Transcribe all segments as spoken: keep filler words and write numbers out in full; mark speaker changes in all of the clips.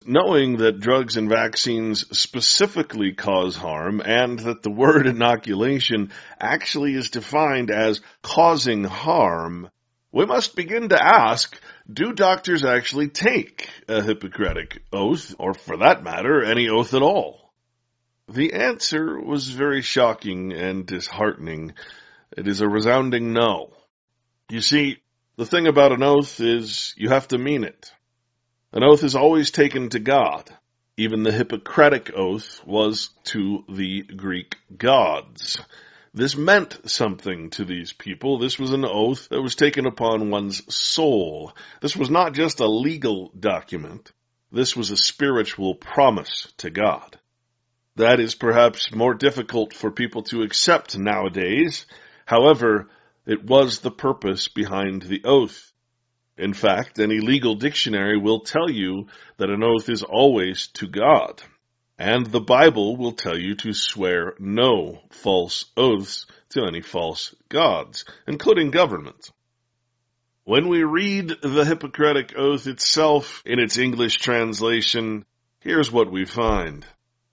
Speaker 1: knowing that drugs and vaccines specifically cause harm and that the word inoculation actually is defined as causing harm, we must begin to ask, do doctors actually take a Hippocratic oath, or for that matter, any oath at all? The answer was very shocking and disheartening. It is a resounding no. You see, the thing about an oath is you have to mean it. An oath is always taken to God. Even the Hippocratic oath was to the Greek gods. This meant something to these people. This was an oath that was taken upon one's soul. This was not just a legal document. This was a spiritual promise to God. That is perhaps more difficult for people to accept nowadays. However, it was the purpose behind the oath. In fact, any legal dictionary will tell you that an oath is always to God. And the Bible will tell you to swear no false oaths to any false gods, including government. When we read the Hippocratic Oath itself in its English translation, here's what we find.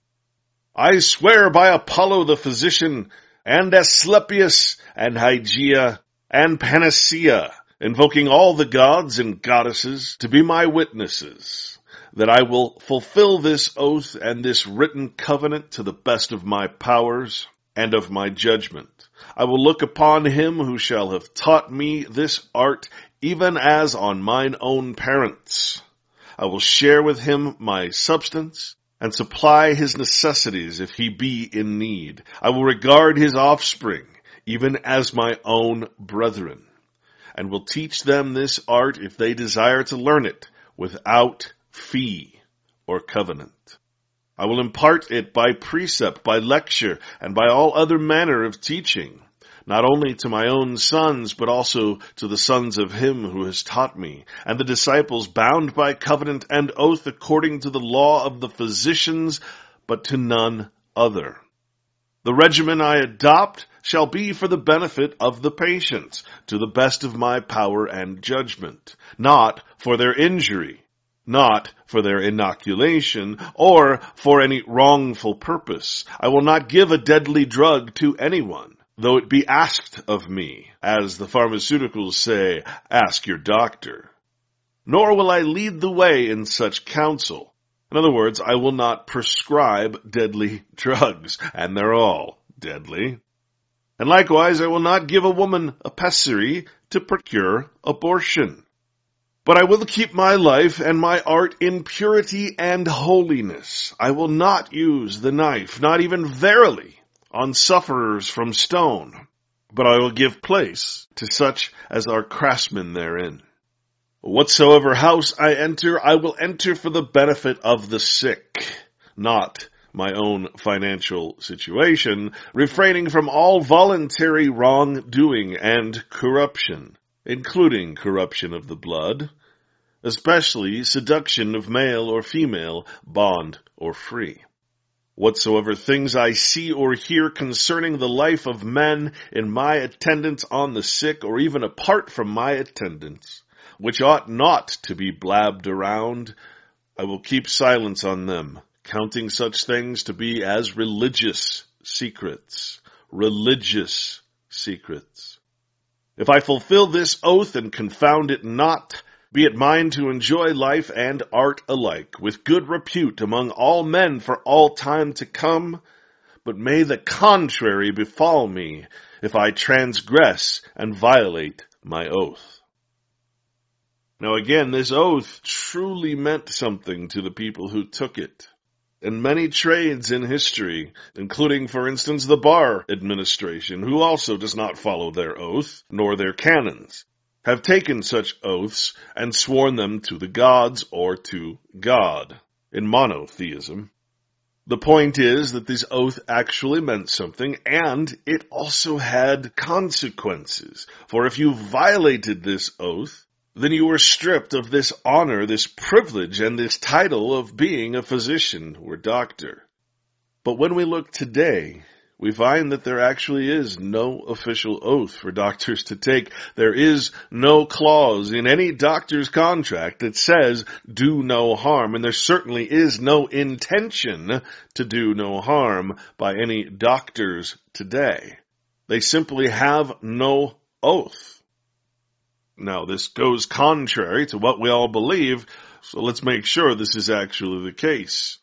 Speaker 1: I swear by Apollo the physician, and Asclepius, and Hygeia, and Panacea, invoking all the gods and goddesses to be my witnesses, that I will fulfill this oath and this written covenant to the best of my powers and of my judgment. I will look upon him who shall have taught me this art, even as on mine own parents. I will share with him my substance, and supply his necessities if he be in need. I will regard his offspring, even as my own brethren, and will teach them this art if they desire to learn it, without fee or covenant. I will impart it by precept, by lecture, and by all other manner of teaching, not only to my own sons, but also to the sons of him who has taught me, and the disciples bound by covenant and oath according to the law of the physicians, but to none other. The regimen I adopt shall be for the benefit of the patients, to the best of my power and judgment, not for their injury, not for their inoculation, or for any wrongful purpose. I will not give a deadly drug to anyone, though it be asked of me, as the pharmaceuticals say, ask your doctor. Nor will I lead the way in such counsel. In other words, I will not prescribe deadly drugs, and they're all deadly. And likewise, I will not give a woman a pessary to procure abortion. But I will keep my life and my art in purity and holiness. I will not use the knife, not even verily, on sufferers from stone, but I will give place to such as are craftsmen therein. Whatsoever house I enter, I will enter for the benefit of the sick, not my own financial situation, refraining from all voluntary wrongdoing and corruption, including corruption of the blood, especially seduction of male or female, bond or free. Whatsoever things I see or hear concerning the life of men in my attendance on the sick, or even apart from my attendance, which ought not to be blabbed around, I will keep silence on them, counting such things to be as religious secrets. Religious secrets. If I fulfill this oath and confound it not, be it mine to enjoy life and art alike, with good repute among all men for all time to come, but may the contrary befall me, if I transgress and violate my oath. Now again, this oath truly meant something to the people who took it. In many trades in history, including, for instance, the bar administration, who also does not follow their oath, nor their canons, have taken such oaths and sworn them to the gods or to God, in monotheism. The point is that this oath actually meant something, and it also had consequences. For if you violated this oath, then you were stripped of this honor, this privilege, and this title of being a physician or doctor. But when we look today, we find that there actually is no official oath for doctors to take. There is no clause in any doctor's contract that says do no harm, and there certainly is no intention to do no harm by any doctors today. They simply have no oath. Now, this goes contrary to what we all believe, so let's make sure this is actually the case.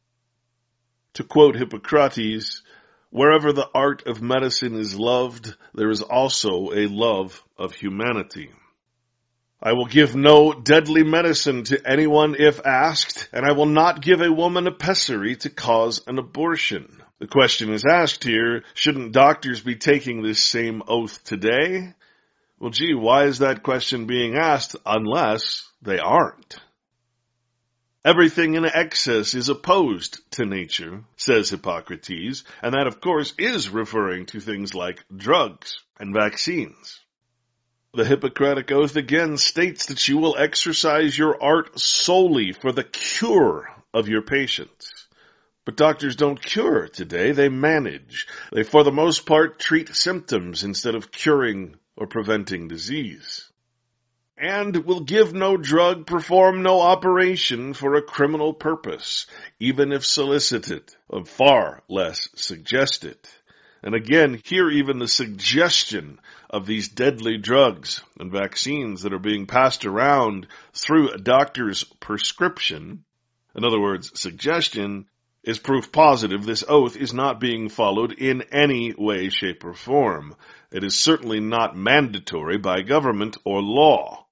Speaker 1: To quote Hippocrates, wherever the art of medicine is loved, there is also a love of humanity. I will give no deadly medicine to anyone if asked, and I will not give a woman a pessary to cause an abortion. The question is asked here, shouldn't doctors be taking this same oath today? Well, gee, why is that question being asked unless they aren't? Everything in excess is opposed to nature, says Hippocrates, and that, of course, is referring to things like drugs and vaccines. The Hippocratic Oath again states that you will exercise your art solely for the cure of your patients. But doctors don't cure today, they manage. They, for the most part, treat symptoms instead of curing or preventing disease. And will give no drug, perform no operation for a criminal purpose, even if solicited, or far less suggested. And again, here even the suggestion of these deadly drugs and vaccines that are being passed around through a doctor's prescription, in other words, suggestion, is proof positive this oath is not being followed in any way, shape, or form. It is certainly not mandatory by government or law.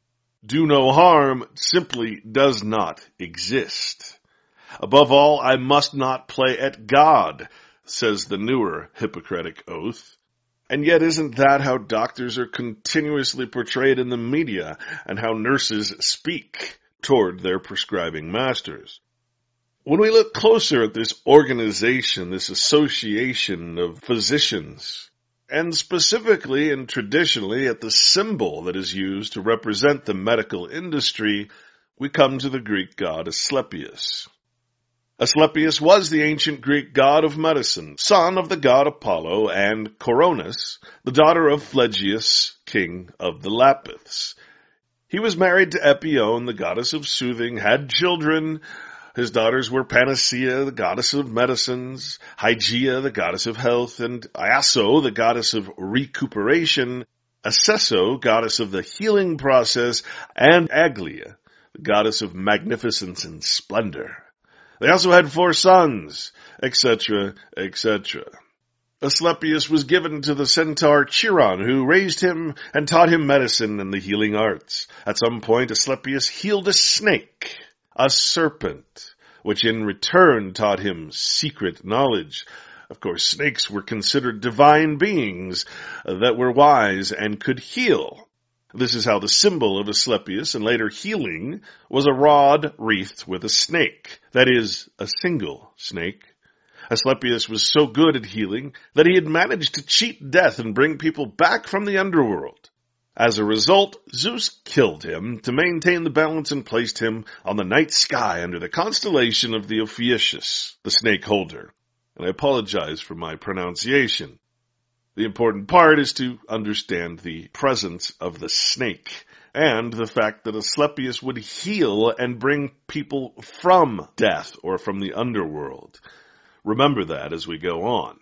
Speaker 1: Do no harm simply does not exist. Above all, I must not play at God, says the newer Hippocratic Oath. And yet isn't that how doctors are continuously portrayed in the media and how nurses speak toward their prescribing masters? When we look closer at this organization, this association of physicians, and specifically and traditionally at the symbol that is used to represent the medical industry, we come to the Greek god Asclepius. Asclepius was the ancient Greek god of medicine, son of the god Apollo and Coronis, the daughter of Phlegyas, king of the Lapiths. He was married to Epione, the goddess of soothing, had children. His daughters were Panacea, the goddess of medicines, Hygeia, the goddess of health, and Iaso, the goddess of recuperation, Acesso, goddess of the healing process, and Aglaia, the goddess of magnificence and splendor. They also had four sons, et cetera, et cetera. Asclepius was given to the centaur Chiron, who raised him and taught him medicine and the healing arts. At some point, Asclepius healed a snake, a serpent, which in return taught him secret knowledge. Of course, snakes were considered divine beings that were wise and could heal. This is how the symbol of Asclepius and later healing was a rod wreathed with a snake, that is, a single snake. Asclepius was so good at healing that he had managed to cheat death and bring people back from the underworld. As a result, Zeus killed him to maintain the balance and placed him on the night sky under the constellation of the Ophiuchus, the snake holder. And I apologize for my pronunciation. The important part is to understand the presence of the snake and the fact that Asclepius would heal and bring people from death or from the underworld. Remember that as we go on.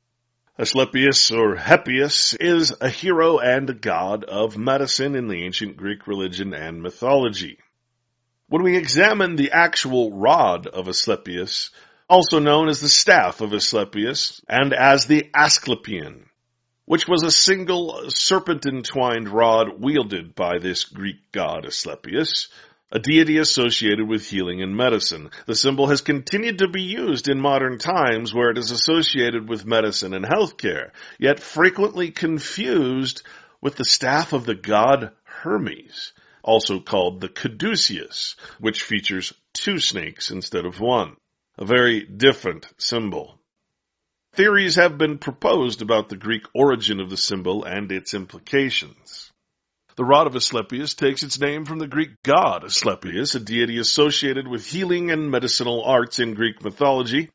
Speaker 1: Asclepius, or Hippias, is a hero and a god of medicine in the ancient Greek religion and mythology. When we examine the actual rod of Asclepius, also known as the staff of Asclepius, and as the Asclepion, which was a single serpent-entwined rod wielded by this Greek god Asclepius, a deity associated with healing and medicine. The symbol has continued to be used in modern times where it is associated with medicine and healthcare, yet frequently confused with the staff of the god Hermes, also called the caduceus, which features two snakes instead of one. A very different symbol. Theories have been proposed about the Greek origin of the symbol and its implications. The rod of Asclepius takes its name from the Greek god Asclepius, a deity associated with healing and medicinal arts in Greek mythology.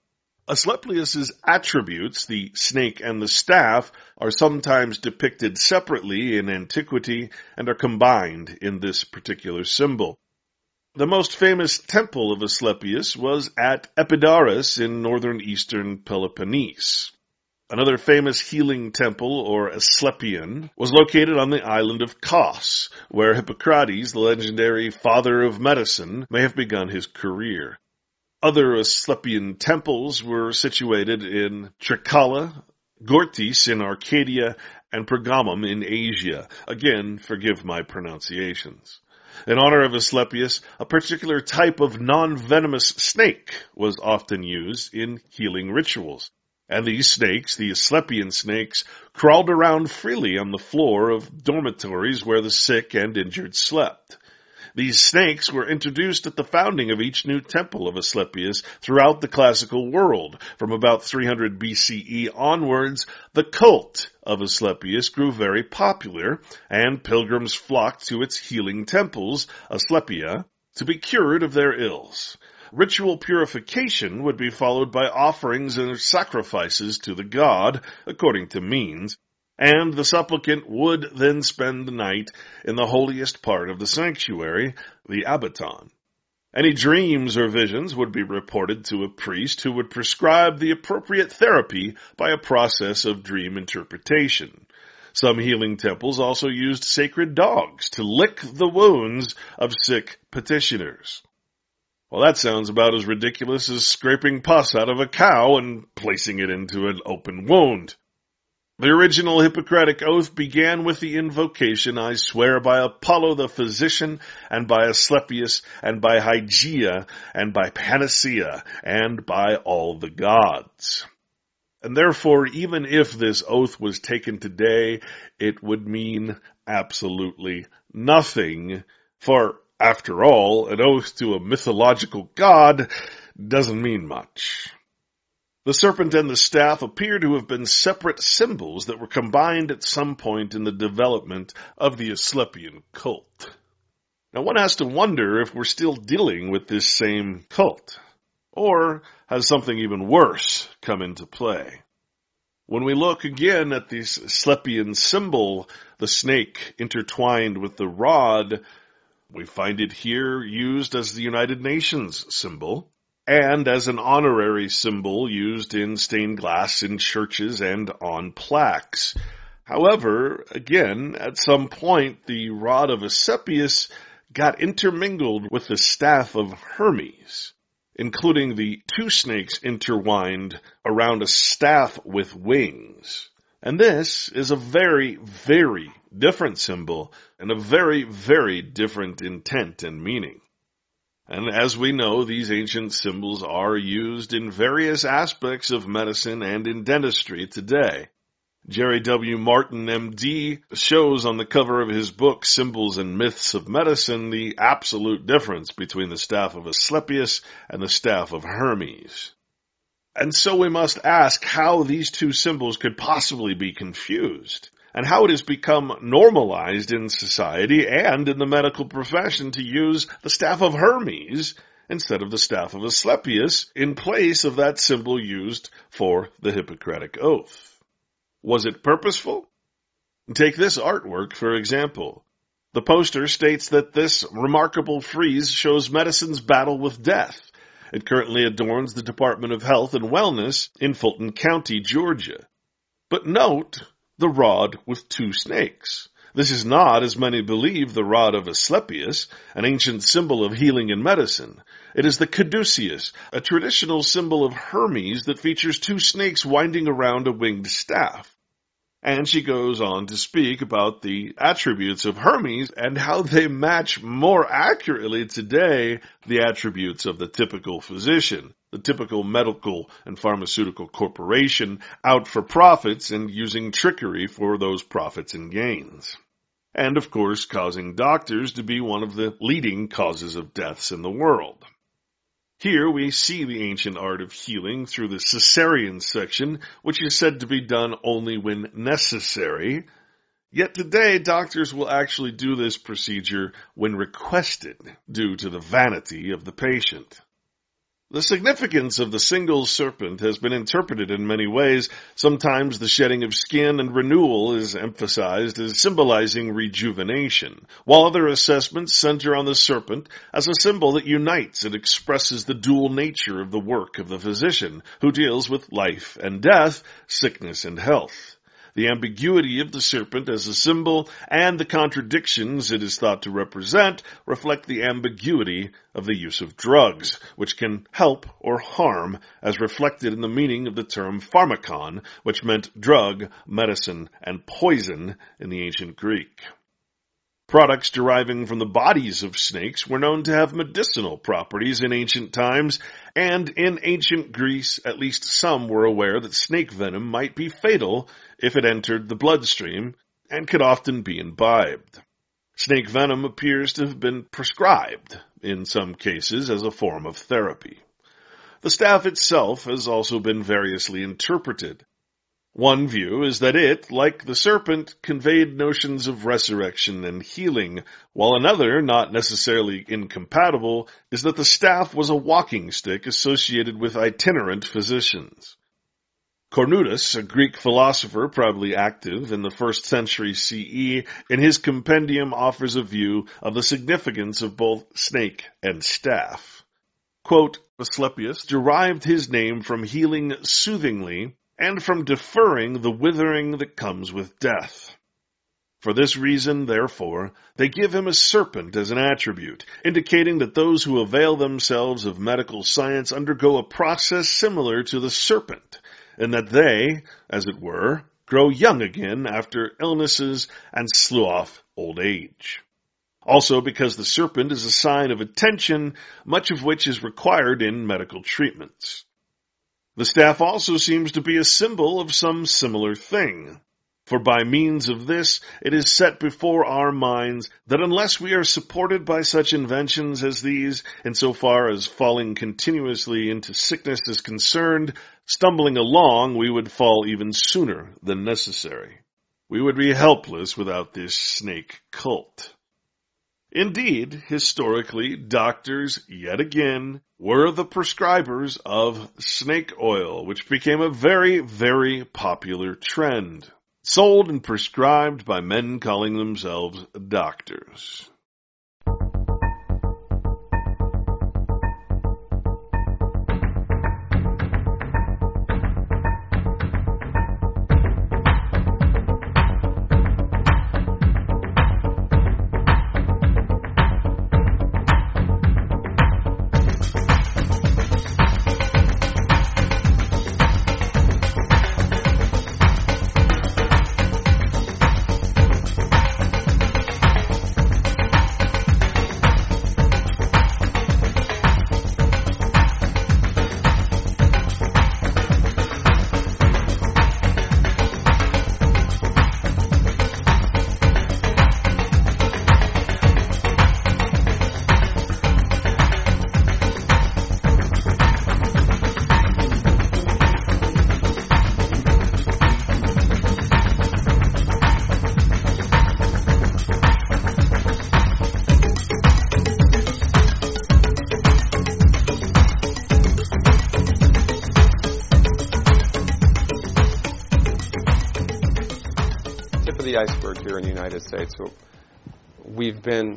Speaker 1: Asclepius's attributes, the snake and the staff, are sometimes depicted separately in antiquity and are combined in this particular symbol. The most famous temple of Asclepius was at Epidaurus in northern eastern Peloponnese. Another famous healing temple, or Asclepion, was located on the island of Kos, where Hippocrates, the legendary father of medicine, may have begun his career. Other Asclepian temples were situated in Trikala, Gortys in Arcadia, and Pergamum in Asia. Again, forgive my pronunciations. In honor of Asclepius, a particular type of non-venomous snake was often used in healing rituals. And these snakes, the Asclepian snakes, crawled around freely on the floor of dormitories where the sick and injured slept. These snakes were introduced at the founding of each new temple of Asclepius throughout the classical world. From about three hundred B C E onwards, the cult of Asclepius grew very popular, and pilgrims flocked to its healing temples, Asclepia, to be cured of their ills. Ritual purification would be followed by offerings and sacrifices to the god, according to means, and the supplicant would then spend the night in the holiest part of the sanctuary, the abaton. Any dreams or visions would be reported to a priest who would prescribe the appropriate therapy by a process of dream interpretation. Some healing temples also used sacred dogs to lick the wounds of sick petitioners. Well, that sounds about as ridiculous as scraping pus out of a cow and placing it into an open wound. The original Hippocratic oath began with the invocation, "I swear by Apollo the physician, and by Asclepius, and by Hygeia, and by Panacea, and by all the gods." And therefore, even if this oath was taken today, it would mean absolutely nothing, for, after all, an oath to a mythological god doesn't mean much. The serpent and the staff appear to have been separate symbols that were combined at some point in the development of the Asclepian cult. Now one has to wonder if we're still dealing with this same cult, or has something even worse come into play. When we look again at this Asclepian symbol, the snake intertwined with the rod, we find it here used as the United Nations symbol, and as an honorary symbol used in stained glass in churches and on plaques. However, again, at some point, the rod of Asclepius got intermingled with the staff of Hermes, including the two snakes intertwined around a staff with wings. And this is a very, very different symbol and a very, very different intent and meaning. And as we know, these ancient symbols are used in various aspects of medicine and in dentistry today. Jerry W. Martin, M D, shows on the cover of his book, Symbols and Myths of Medicine, the absolute difference between the staff of Asclepius and the staff of Hermes. And so we must ask how these two symbols could possibly be confused, and how it has become normalized in society and in the medical profession to use the staff of Hermes instead of the staff of Asclepius in place of that symbol used for the Hippocratic Oath. Was it purposeful? Take this artwork, for example. The poster states that this remarkable frieze shows medicine's battle with death. It currently adorns the Department of Health and Wellness in Fulton County, Georgia. But note the rod with two snakes. This is not, as many believe, the rod of Asclepius, an ancient symbol of healing and medicine. It is the caduceus, a traditional symbol of Hermes that features two snakes winding around a winged staff. And she goes on to speak about the attributes of Hermes and how they match more accurately today the attributes of the typical physician, the typical medical and pharmaceutical corporation out for profits and using trickery for those profits and gains. And, of course, causing doctors to be one of the leading causes of deaths in the world. Here we see the ancient art of healing through the cesarean section, which is said to be done only when necessary. Yet today, doctors will actually do this procedure when requested, due to the vanity of the patient. The significance of the single serpent has been interpreted in many ways. Sometimes the shedding of skin and renewal is emphasized as symbolizing rejuvenation, while other assessments center on the serpent as a symbol that unites and expresses the dual nature of the work of the physician, who deals with life and death, sickness and health. The ambiguity of the serpent as a symbol and the contradictions it is thought to represent reflect the ambiguity of the use of drugs, which can help or harm, as reflected in the meaning of the term pharmakon, which meant drug, medicine, and poison in the ancient Greek. Products deriving from the bodies of snakes were known to have medicinal properties in ancient times, and in ancient Greece, at least some were aware that snake venom might be fatal if it entered the bloodstream, and could often be imbibed. Snake venom appears to have been prescribed, in some cases, as a form of therapy. The staff itself has also been variously interpreted. One view is that it, like the serpent, conveyed notions of resurrection and healing, while another, not necessarily incompatible, is that the staff was a walking stick associated with itinerant physicians. Cornutus, a Greek philosopher probably active in the first century C E, in his compendium offers a view of the significance of both snake and staff. Quote, Asclepius derived his name from healing soothingly, and from deferring the withering that comes with death. For this reason, therefore, they give him a serpent as an attribute, indicating that those who avail themselves of medical science undergo a process similar to the serpent, and that they, as it were, grow young again after illnesses and slough old age. Also because the serpent is a sign of attention, much of which is required in medical treatments. The staff also seems to be a symbol of some similar thing, for by means of this it is set before our minds that unless we are supported by such inventions as these, insofar as falling continuously into sickness is concerned, stumbling along we would fall even sooner than necessary. We would be helpless without this snake cult. Indeed, historically, doctors, yet again, were the prescribers of snake oil, which became a very, very popular trend, sold and prescribed by men calling themselves doctors.
Speaker 2: The iceberg here in the United States. So we've been,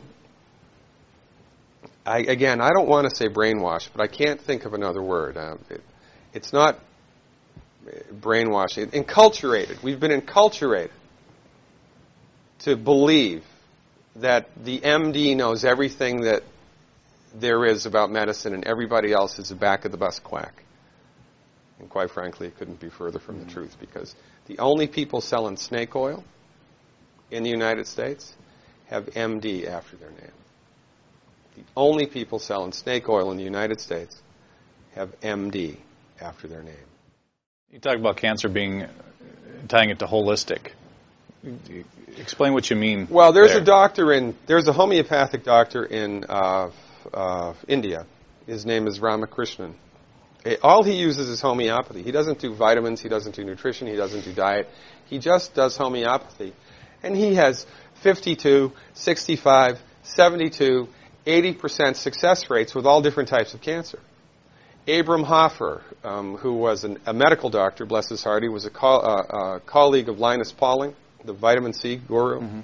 Speaker 2: I, again, I don't want to say brainwashed, but I can't think of another word. Uh, it, it's not brainwashing. Enculturated. We've been enculturated to believe that the M D knows everything that there is about medicine and everybody else is a back-of-the-bus quack. And quite frankly, it couldn't be further from the truth, because the only people selling snake oil in the United States have M D after their name. The only people selling snake oil in the United States have M D after their name.
Speaker 3: You talk about cancer being, tying it to holistic. Explain what you mean.
Speaker 2: Well, there's
Speaker 3: there.
Speaker 2: a doctor in, there's a homeopathic doctor in uh, uh, India. His name is Ramakrishnan. All he uses is homeopathy. He doesn't do vitamins, he doesn't do nutrition, he doesn't do diet. He just does homeopathy. And he has fifty-two, sixty-five, seventy-two, eighty percent success rates with all different types of cancer. Abram Hoffer, um, who was an, a medical doctor, bless his heart, he was a, co- uh, uh, colleague of Linus Pauling, the vitamin C guru. Mm-hmm.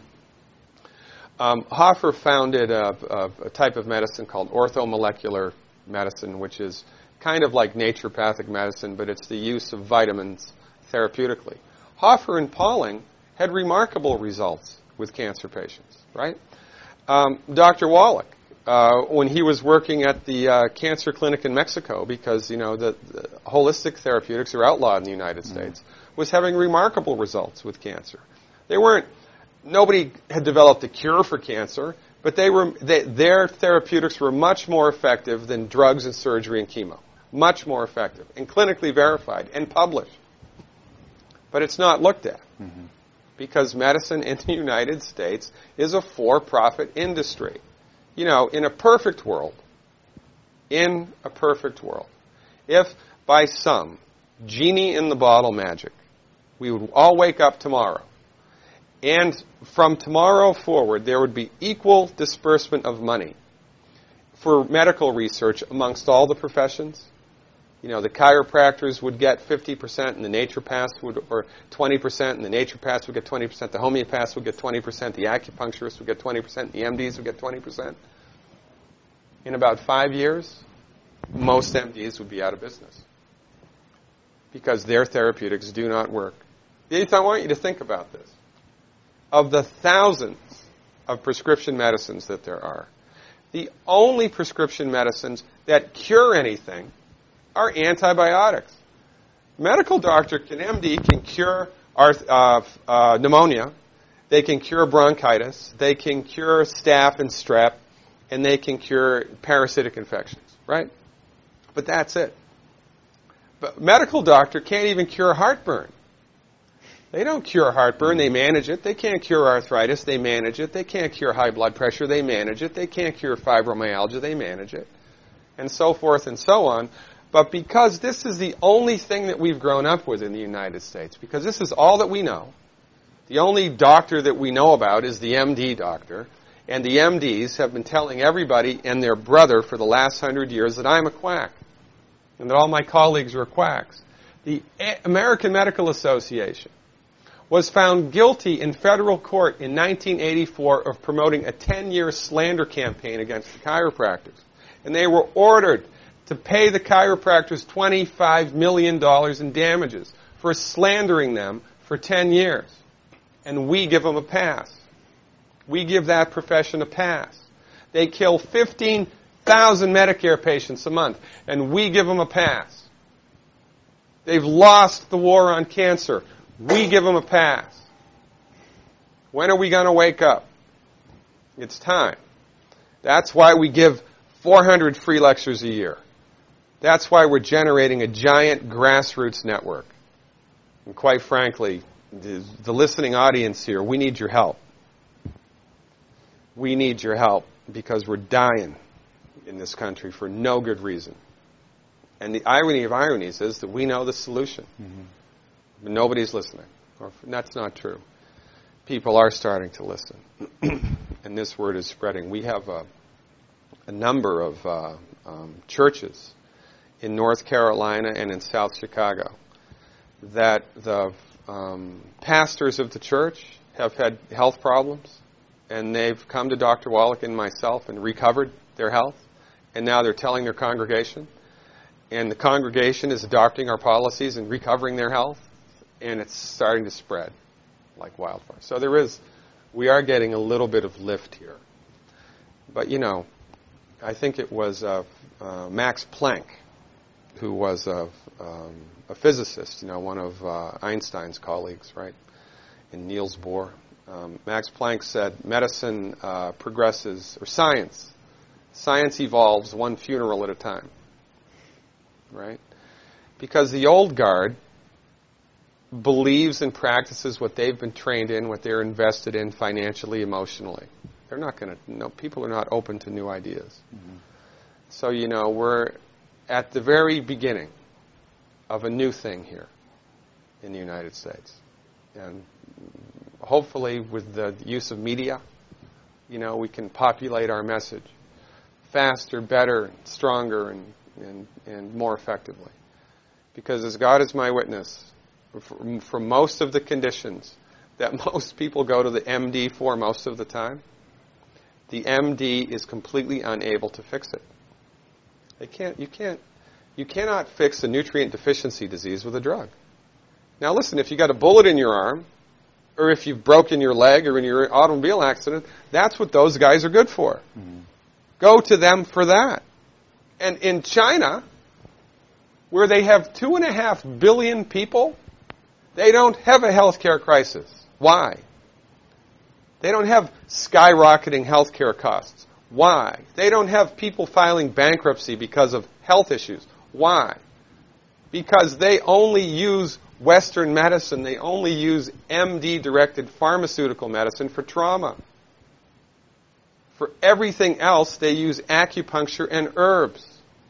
Speaker 2: Um, Hoffer founded a, a, a type of medicine called orthomolecular medicine, which is kind of like naturopathic medicine, but it's the use of vitamins therapeutically. Hoffer and Pauling had remarkable results with cancer patients, right? Um, Doctor Wallach, uh, when he was working at the uh, cancer clinic in Mexico, because, you know, the, the holistic therapeutics are outlawed in the United mm-hmm. States, was having remarkable results with cancer. They weren't, nobody had developed a cure for cancer, but they were, they, their therapeutics were much more effective than drugs and surgery and chemo. Much more effective, and clinically verified, and published. But it's not looked at. Mm-hmm. Because medicine in the United States is a for-profit industry. You know, in a perfect world, in a perfect world, if by some genie in the bottle magic, we would all wake up tomorrow, and from tomorrow forward, there would be equal disbursement of money for medical research amongst all the professions. You know, the chiropractors would get fifty percent, and the naturopaths would, or twenty percent, and the naturopaths would get twenty percent, the homeopaths would get twenty percent, the acupuncturists would get twenty percent, the M Ds would get twenty percent. In about five years, most M Ds would be out of business because their therapeutics do not work. I want you to think about this. Of the thousands of prescription medicines that there are, the only prescription medicines that cure anything are antibiotics. Medical doctor can, M D can cure arth, uh, uh, pneumonia, they can cure bronchitis, they can cure staph and strep, and they can cure parasitic infections, right? But that's it. But medical doctor can't even cure heartburn. They don't cure heartburn, they manage it. They can't cure arthritis, they manage it. They can't cure high blood pressure, they manage it. They can't cure fibromyalgia, they manage it. And so forth and so on. But because this is the only thing that we've grown up with in the United States, because this is all that we know, the only doctor that we know about is the M D doctor, and the M Ds have been telling everybody and their brother for the last hundred years that I'm a quack, and that all my colleagues are quacks. The American Medical Association was found guilty in federal court in nineteen eighty-four of promoting a ten-year slander campaign against the chiropractors. And they were ordered to pay the chiropractors twenty-five million dollars in damages for slandering them for ten years. And we give them a pass. We give that profession a pass. They kill fifteen thousand Medicare patients a month, and we give them a pass. They've lost the war on cancer. We give them a pass. When are we going to wake up? It's time. That's why we give four hundred free lectures a year. That's why we're generating a giant grassroots network. And quite frankly, the, the listening audience here, we need your help. We need your help because we're dying in this country for no good reason. And the irony of ironies is that we know the solution. Mm-hmm. But nobody's listening. Or, that's not true. People are starting to listen. And this word is spreading. We have a, a number of uh, um, churches in North Carolina and in South Chicago that the um, pastors of the church have had health problems, and they've come to Doctor Wallach and myself and recovered their health, and now they're telling their congregation, and the congregation is adopting our policies and recovering their health, and it's starting to spread like wildfire. So there is, we are getting a little bit of lift here. But, you know, I think it was uh, uh, Max Planck, who was a, um, a physicist, you know, one of uh, Einstein's colleagues, right, and Niels Bohr. Um, Max Planck said medicine uh, progresses, or science, science evolves one funeral at a time, right? Because the old guard believes and practices what they've been trained in, what they're invested in financially, emotionally. They're not going to, no, people are not open to new ideas. Mm-hmm. So, you know, we're at the very beginning of a new thing here in the United States. And hopefully with the use of media, you know, we can populate our message faster, better, stronger, and and, and more effectively. Because as God is my witness, for, for most of the conditions that most people go to the M D for most of the time, the M D is completely unable to fix it. They can't, you can't, you cannot fix a nutrient deficiency disease with a drug. Now listen, if you got a bullet in your arm, or if you've broken your leg or in your automobile accident, that's what those guys are good for. Mm-hmm. Go to them for that. And in China, where they have two and a half billion people, they don't have a healthcare crisis. Why? They don't have skyrocketing healthcare costs. Why? They don't have people filing bankruptcy because of health issues. Why? Because they only use Western medicine. They only use M D-directed pharmaceutical medicine for trauma. For everything else, they use acupuncture and herbs.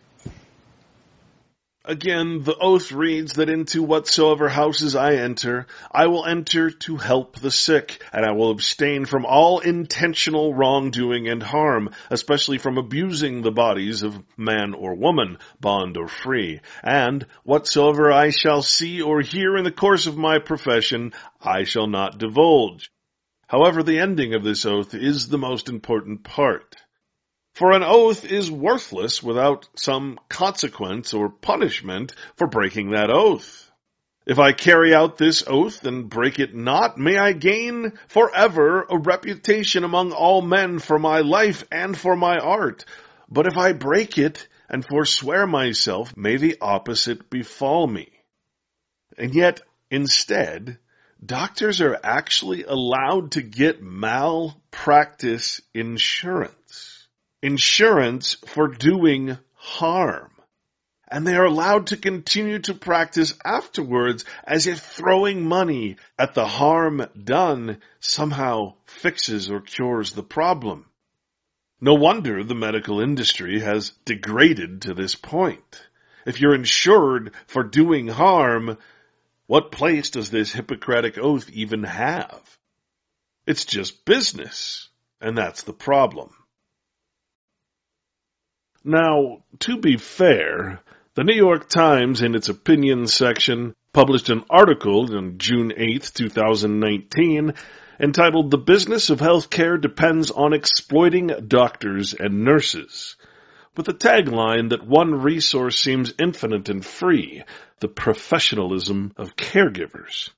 Speaker 1: Again, the oath reads that into whatsoever houses I enter, I will enter to help the sick, and I will abstain from all intentional wrongdoing and harm, especially from abusing the bodies of man or woman, bond or free. And whatsoever I shall see or hear in the course of my profession, I shall not divulge. However, the ending of this oath is the most important part. For an oath is worthless without some consequence or punishment for breaking that oath. If I carry out this oath and break it not, may I gain forever a reputation among all men for my life and for my art. But if I break it and forswear myself, may the opposite befall me. And yet, instead, doctors are actually allowed to get malpractice insurance. Insurance for doing harm. And they are allowed to continue to practice afterwards as if throwing money at the harm done somehow fixes or cures the problem. No wonder the medical industry has degraded to this point. If you're insured for doing harm, what place does this Hippocratic oath even have? It's just business, and that's the problem. Now, to be fair, the New York Times, in its opinions section, published an article on June eighth, twenty nineteen, entitled "The Business of Healthcare Depends on Exploiting Doctors and Nurses," with a tagline that one resource seems infinite and free: the professionalism of caregivers.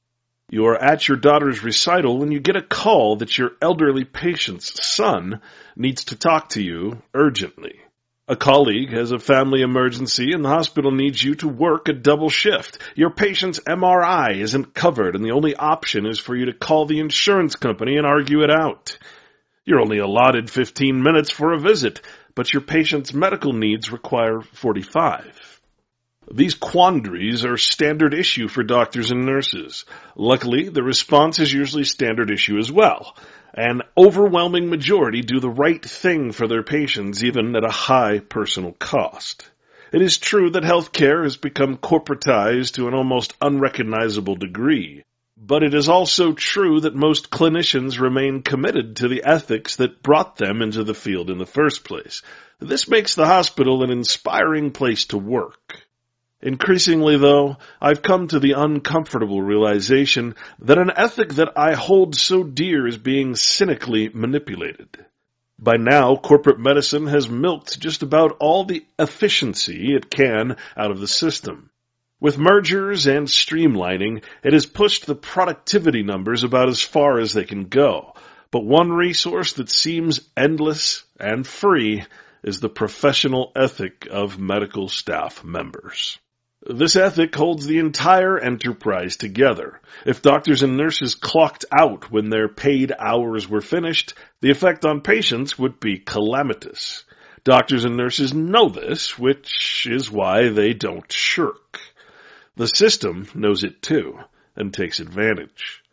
Speaker 1: You are at your daughter's recital and you get a call that your elderly patient's son needs to talk to you urgently. A colleague has a family emergency and the hospital needs you to work a double shift. Your patient's M R I isn't covered and the only option is for you to call the insurance company and argue it out. You're only allotted fifteen minutes for a visit, but your patient's medical needs require forty-five. These quandaries are standard issue for doctors and nurses. Luckily, the response is usually standard issue as well. An overwhelming majority do the right thing for their patients, even at a high personal cost. It is true that healthcare has become corporatized to an almost unrecognizable degree, but it is also true that most clinicians remain committed to the ethics that brought them into the field in the first place. This makes the hospital an inspiring place to work. Increasingly, though, I've come to the uncomfortable realization that an ethic that I hold so dear is being cynically manipulated. By now, corporate medicine has milked just about all the efficiency it can out of the system. With mergers and streamlining, it has pushed the productivity numbers about as far as they can go. But one resource that seems endless and free is the professional ethic of medical staff members. This ethic holds the entire enterprise together. If doctors and nurses clocked out when their paid hours were finished, the effect on patients would be calamitous. Doctors and nurses know this, which is why they don't shirk. The system knows it too, and takes advantage.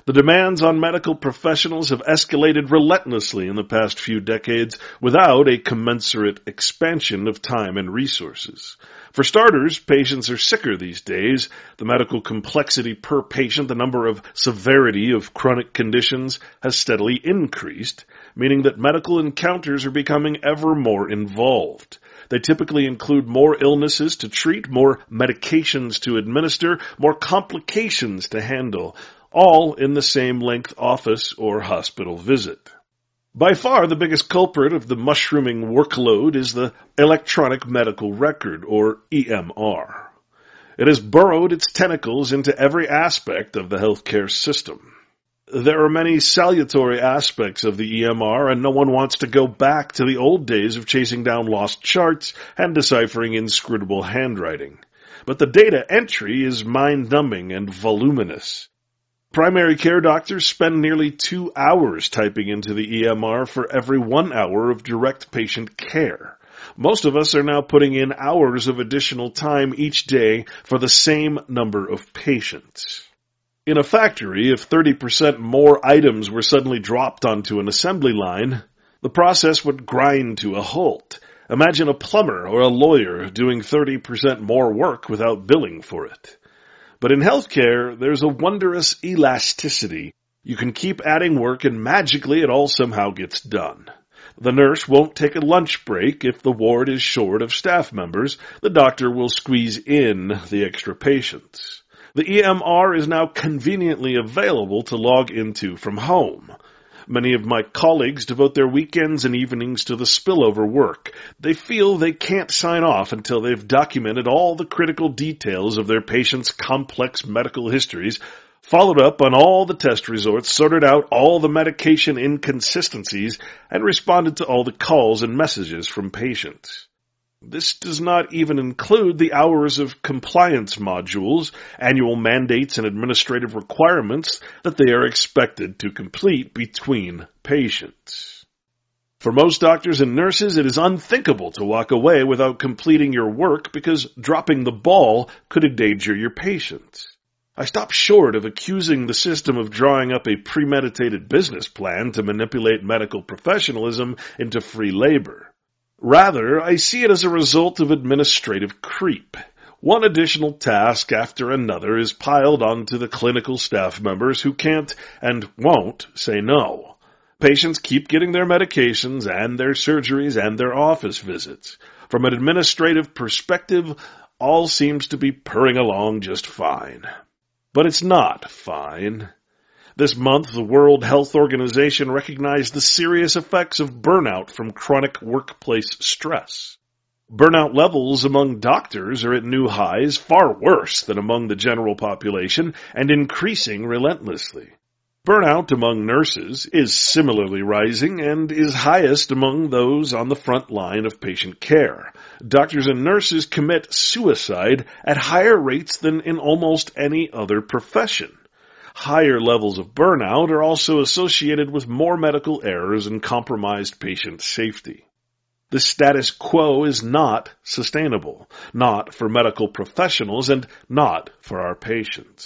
Speaker 1: The demands on medical professionals have escalated relentlessly in the past few decades without a commensurate expansion of time and resources. For starters, patients are sicker these days. The medical complexity per patient, the number of severity of chronic conditions, has steadily increased, meaning that medical encounters are becoming ever more involved. They typically include more illnesses to treat, more medications to administer, more complications to handle, all in the same length office or hospital visit. By far, the biggest culprit of the mushrooming workload is the electronic medical record, or E M R. It has burrowed its tentacles into every aspect of the healthcare system. There are many salutary aspects of the E M R, and no one wants to go back to the old days of chasing down lost charts and deciphering inscrutable handwriting. But the data entry is mind-numbing and voluminous. Primary care doctors spend nearly two hours typing into the E M R for every one hour of direct patient care. Most of us are now putting in hours of additional time each day for the same number of patients. In a factory, if thirty percent more items were suddenly dropped onto an assembly line, the process would grind to a halt. Imagine a plumber or a lawyer doing thirty percent more work without billing for it. But in healthcare, there's a wondrous elasticity. You can keep adding work and magically it all somehow gets done. The nurse won't take a lunch break if the ward is short of staff members. The doctor will squeeze in the extra patients. The E M R is now conveniently available to log into from home. Many of my colleagues devote their weekends and evenings to the spillover work. They feel they can't sign off until they've documented all the critical details of their patients' complex medical histories, followed up on all the test results, sorted out all the medication inconsistencies, and responded to all the calls and messages from patients. This does not even include the hours of compliance modules, annual mandates, and administrative requirements that they are expected to complete between patients. For most doctors and nurses, it is unthinkable to walk away without completing your work because dropping the ball could endanger your patients. I stop short of accusing the system of drawing up a premeditated business plan to manipulate medical professionalism into free labor. Rather, I see it as a result of administrative creep. One additional task after another is piled onto the clinical staff members who can't and won't say no. Patients keep getting their medications and their surgeries and their office visits. From an administrative perspective, all seems to be purring along just fine. But it's not fine. This month, the World Health Organization recognized the serious effects of burnout from chronic workplace stress. Burnout levels among doctors are at new highs, far worse than among the general population, and increasing relentlessly. Burnout among nurses is similarly rising and is highest among those on the front line of patient care. Doctors and nurses commit suicide at higher rates than in almost any other profession. Higher levels of burnout are also associated with more medical errors and compromised patient safety. The status quo is not sustainable, not for medical professionals and not for our patients.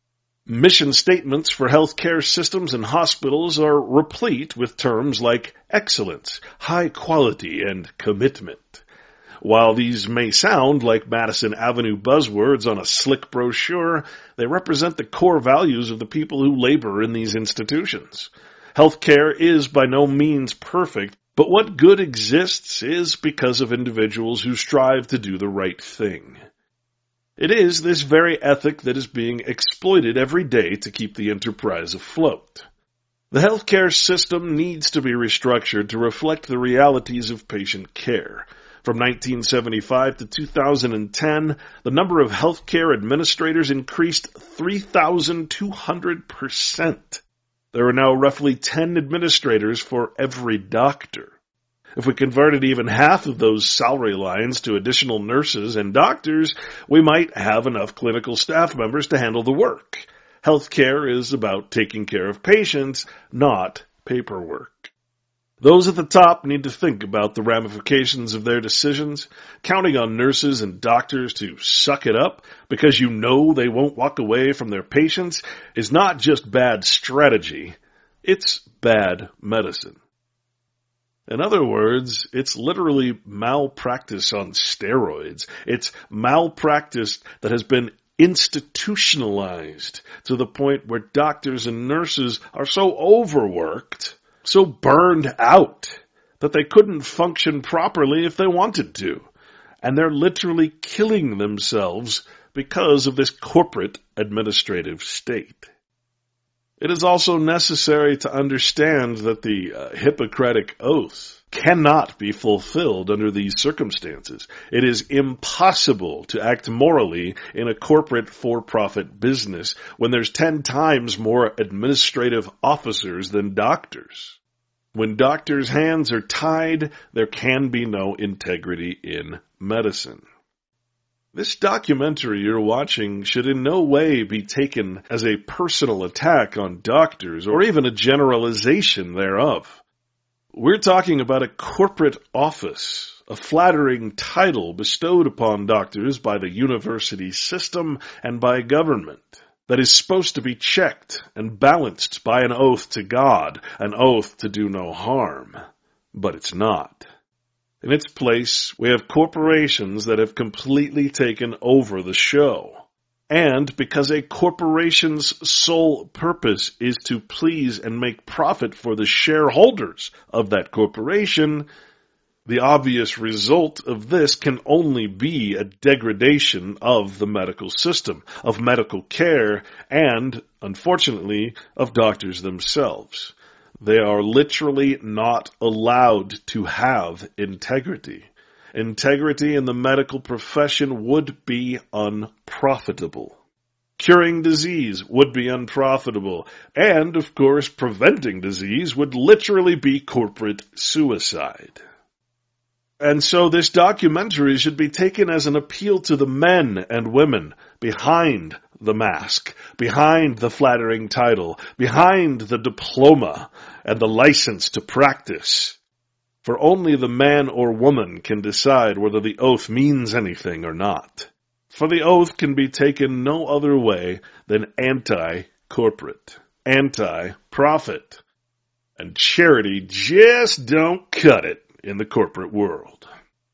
Speaker 1: Mission statements for healthcare systems and hospitals are replete with terms like excellence, high quality, and commitment. While these may sound like Madison Avenue buzzwords on a slick brochure, they represent the core values of the people who labor in these institutions. Healthcare is by no means perfect, but what good exists is because of individuals who strive to do the right thing. It is this very ethic that is being exploited every day to keep the enterprise afloat. The healthcare system needs to be restructured to reflect the realities of patient care. From nineteen seventy-five to two thousand ten, the number of healthcare administrators increased three thousand two hundred percent. There are now roughly ten administrators for every doctor. If we converted even half of those salary lines to additional nurses and doctors, we might have enough clinical staff members to handle the work. Healthcare is about taking care of patients, not paperwork. Those at the top need to think about the ramifications of their decisions. Counting on nurses and doctors to suck it up because you know they won't walk away from their patients is not just bad strategy, it's bad medicine. In other words, it's literally malpractice on steroids. It's malpractice that has been institutionalized to the point where doctors and nurses are so overworked, so burned out, that they couldn't function properly if they wanted to. And they're literally killing themselves because of this corporate administrative state. It is also necessary to understand that the uh, Hippocratic Oath cannot be fulfilled under these circumstances. It is impossible to act morally in a corporate for-profit business when there's ten times more administrative officers than doctors. When doctors' hands are tied, there can be no integrity in medicine. This documentary you're watching should in no way be taken as a personal attack on doctors or even a generalization thereof. We're talking about a corporate office, a flattering title bestowed upon doctors by the university system and by government, that is supposed to be checked and balanced by an oath to God, an oath to do no harm. But it's not. In its place, we have corporations that have completely taken over the show. And because a corporation's sole purpose is to please and make profit for the shareholders of that corporation, the obvious result of this can only be a degradation of the medical system, of medical care, and, unfortunately, of doctors themselves. They are literally not allowed to have integrity. Integrity in the medical profession would be unprofitable. Curing disease would be unprofitable. And, of course, preventing disease would literally be corporate suicide. And so this documentary should be taken as an appeal to the men and women behind the mask, behind the flattering title, behind the diploma and the license to practice. For only the man or woman can decide whether the oath means anything or not. For the oath can be taken no other way than anti-corporate, anti-profit. And charity just don't cut it in the corporate world.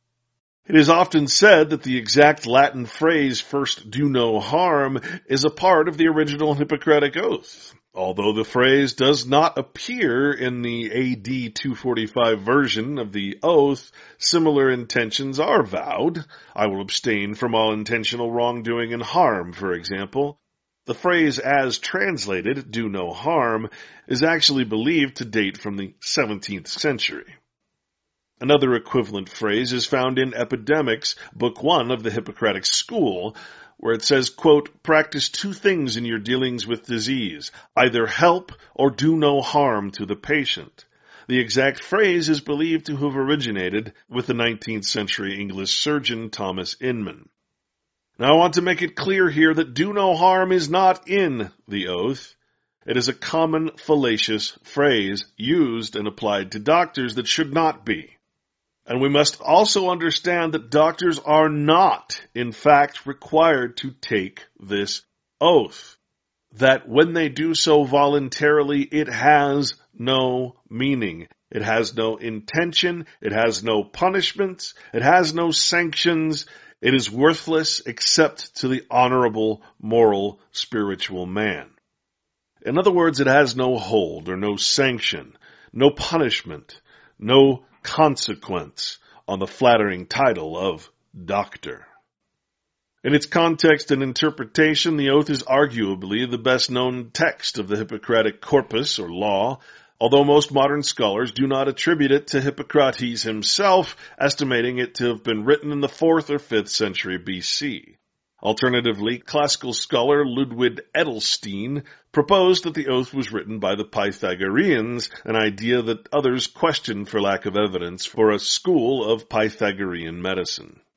Speaker 1: It is often said that the exact Latin phrase, first do no harm, is a part of the original Hippocratic Oath. Although the phrase does not appear in the A D two forty-five version of the oath, similar intentions are vowed. I will abstain from all intentional wrongdoing and harm, for example. The phrase as translated, do no harm, is actually believed to date from the seventeenth century. Another equivalent phrase is found in Epidemics, Book one of the Hippocratic School, where it says, quote, practice two things in your dealings with disease, either help or do no harm to the patient. The exact phrase is believed to have originated with the nineteenth century English surgeon Thomas Inman. Now I want to make it clear here that do no harm is not in the oath. It is a common fallacious phrase used and applied to doctors that should not be. And we must also understand that doctors are not, in fact, required to take this oath. That when they do so voluntarily, it has no meaning. It has no intention. It has no punishments. It has no sanctions. It is worthless except to the honorable, moral, spiritual man. In other words, it has no hold or no sanction, no punishment, no consequence on the flattering title of doctor. In its context and interpretation, the oath is arguably the best known text of the Hippocratic corpus or law, although most modern scholars do not attribute it to Hippocrates himself, estimating it to have been written in the fourth or fifth century B C. Alternatively, classical scholar Ludwig Edelstein proposed that the oath was written by the Pythagoreans, an idea that others questioned for lack of evidence for a school of Pythagorean medicine.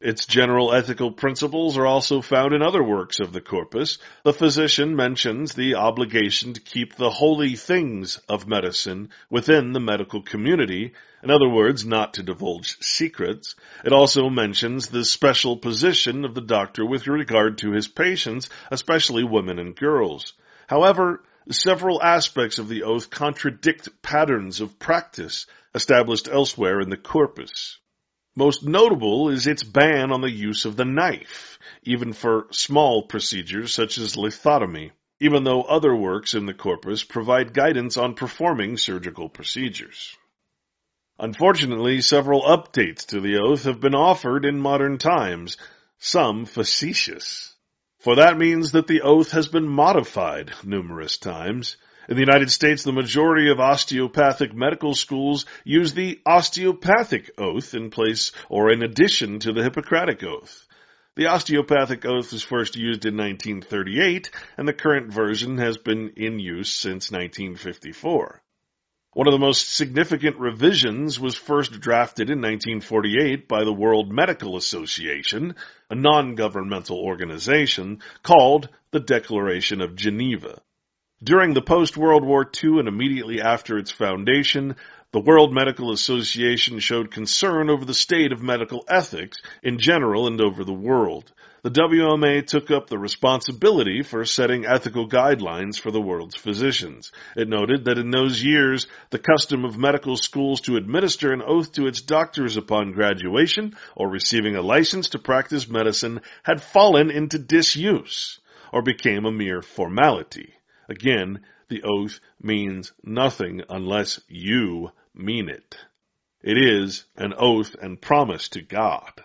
Speaker 1: Its general ethical principles are also found in other works of the corpus. The physician mentions the obligation to keep the holy things of medicine within the medical community, in other words, not to divulge secrets. It also mentions the special position of the doctor with regard to his patients, especially women and girls. However, several aspects of the oath contradict patterns of practice established elsewhere in the corpus. Most notable is its ban on the use of the knife, even for small procedures such as lithotomy, even though other works in the corpus provide guidance on performing surgical procedures. Unfortunately, several updates to the oath have been offered in modern times, some facetious. For that means that the oath has been modified numerous times. In the United States, the majority of osteopathic medical schools use the osteopathic oath in place or in addition to the Hippocratic oath. The osteopathic oath was first used in nineteen thirty-eight, and the current version has been in use since nineteen fifty-four. One of the most significant revisions was first drafted in nineteen forty-eight by the World Medical Association, a non-governmental organization, called the Declaration of Geneva. During the post-World War Two and immediately after its foundation, the World Medical Association showed concern over the state of medical ethics in general and over the world. The W M A took up the responsibility for setting ethical guidelines for the world's physicians. It noted that in those years, the custom of medical schools to administer an oath to its doctors upon graduation or receiving a license to practice medicine had fallen into disuse or became a mere formality. Again, the oath means nothing unless you mean it. It is an oath and promise to God.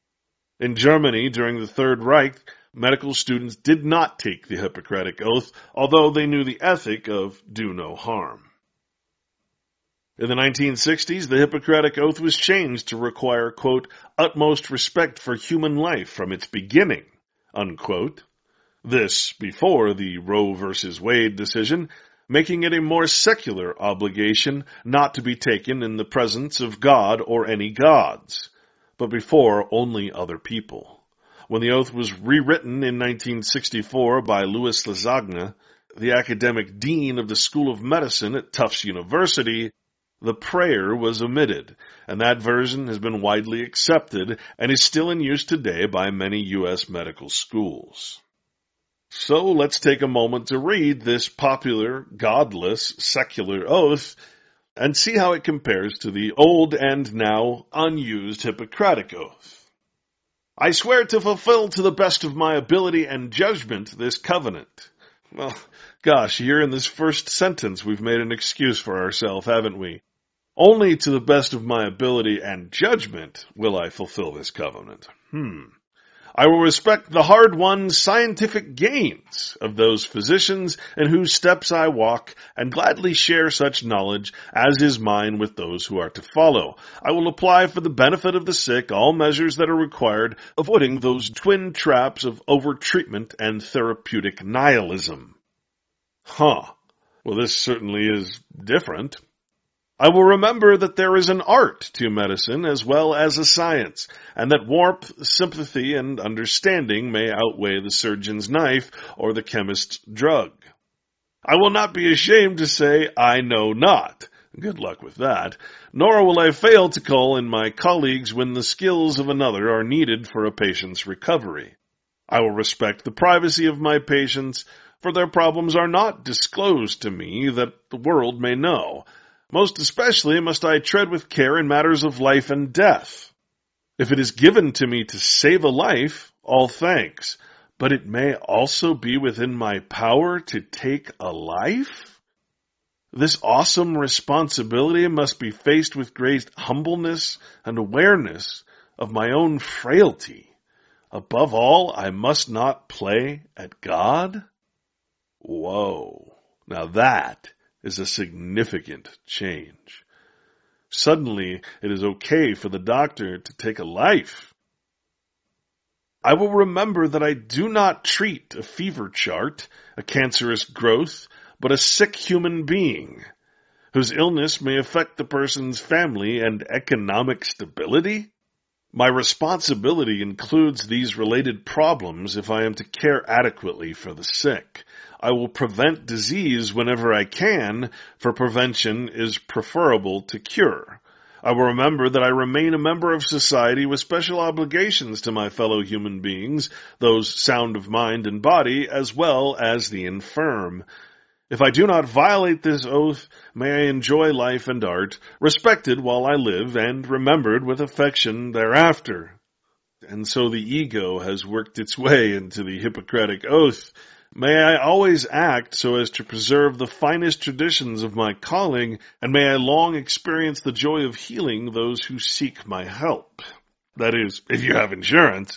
Speaker 1: In Germany, during the Third Reich, medical students did not take the Hippocratic Oath, although they knew the ethic of do no harm. In the nineteen sixties, the Hippocratic Oath was changed to require, quote, utmost respect for human life from its beginning, unquote. This before the Roe versus Wade decision, making it a more secular obligation not to be taken in the presence of God or any gods, but before only other people. When the oath was rewritten in nineteen sixty-four by Louis Lassagne, the academic dean of the School of Medicine at Tufts University, the prayer was omitted, and that version has been widely accepted and is still in use today by many U S medical schools. So let's take a moment to read this popular, godless, secular oath and see how it compares to the old and now unused Hippocratic Oath. I swear to fulfill to the best of my ability and judgment this covenant. Well, gosh, here in this first sentence we've made an excuse for ourselves, haven't we? Only to the best of my ability and judgment will I fulfill this covenant. Hmm. I will respect the hard-won scientific gains of those physicians in whose steps I walk, and gladly share such knowledge as is mine with those who are to follow. I will apply for the benefit of the sick all measures that are required, avoiding those twin traps of over-treatment and therapeutic nihilism. Huh. Well, this certainly is different. I will remember that there is an art to medicine as well as a science, and that warmth, sympathy, and understanding may outweigh the surgeon's knife or the chemist's drug. I will not be ashamed to say, I know not. Good luck with that. Nor will I fail to call in my colleagues when the skills of another are needed for a patient's recovery. I will respect the privacy of my patients, for their problems are not disclosed to me that the world may know. Most especially must I tread with care in matters of life and death. If it is given to me to save a life, all thanks, but it may also be within my power to take a life? This awesome responsibility must be faced with great humbleness and awareness of my own frailty. Above all, I must not play at God? Whoa. Now that is a significant change. Suddenly, it is okay for the doctor to take a life. I will remember that I do not treat a fever chart, a cancerous growth, but a sick human being, whose illness may affect the person's family and economic stability. My responsibility includes these related problems if I am to care adequately for the sick. I will prevent disease whenever I can, for prevention is preferable to cure. I will remember that I remain a member of society with special obligations to my fellow human beings, those sound of mind and body, as well as the infirm. If I do not violate this oath, may I enjoy life and art, respected while I live, and remembered with affection thereafter. And so the ego has worked its way into the Hippocratic Oath. May I always act so as to preserve the finest traditions of my calling, and may I long experience the joy of healing those who seek my help. That is, if you have insurance.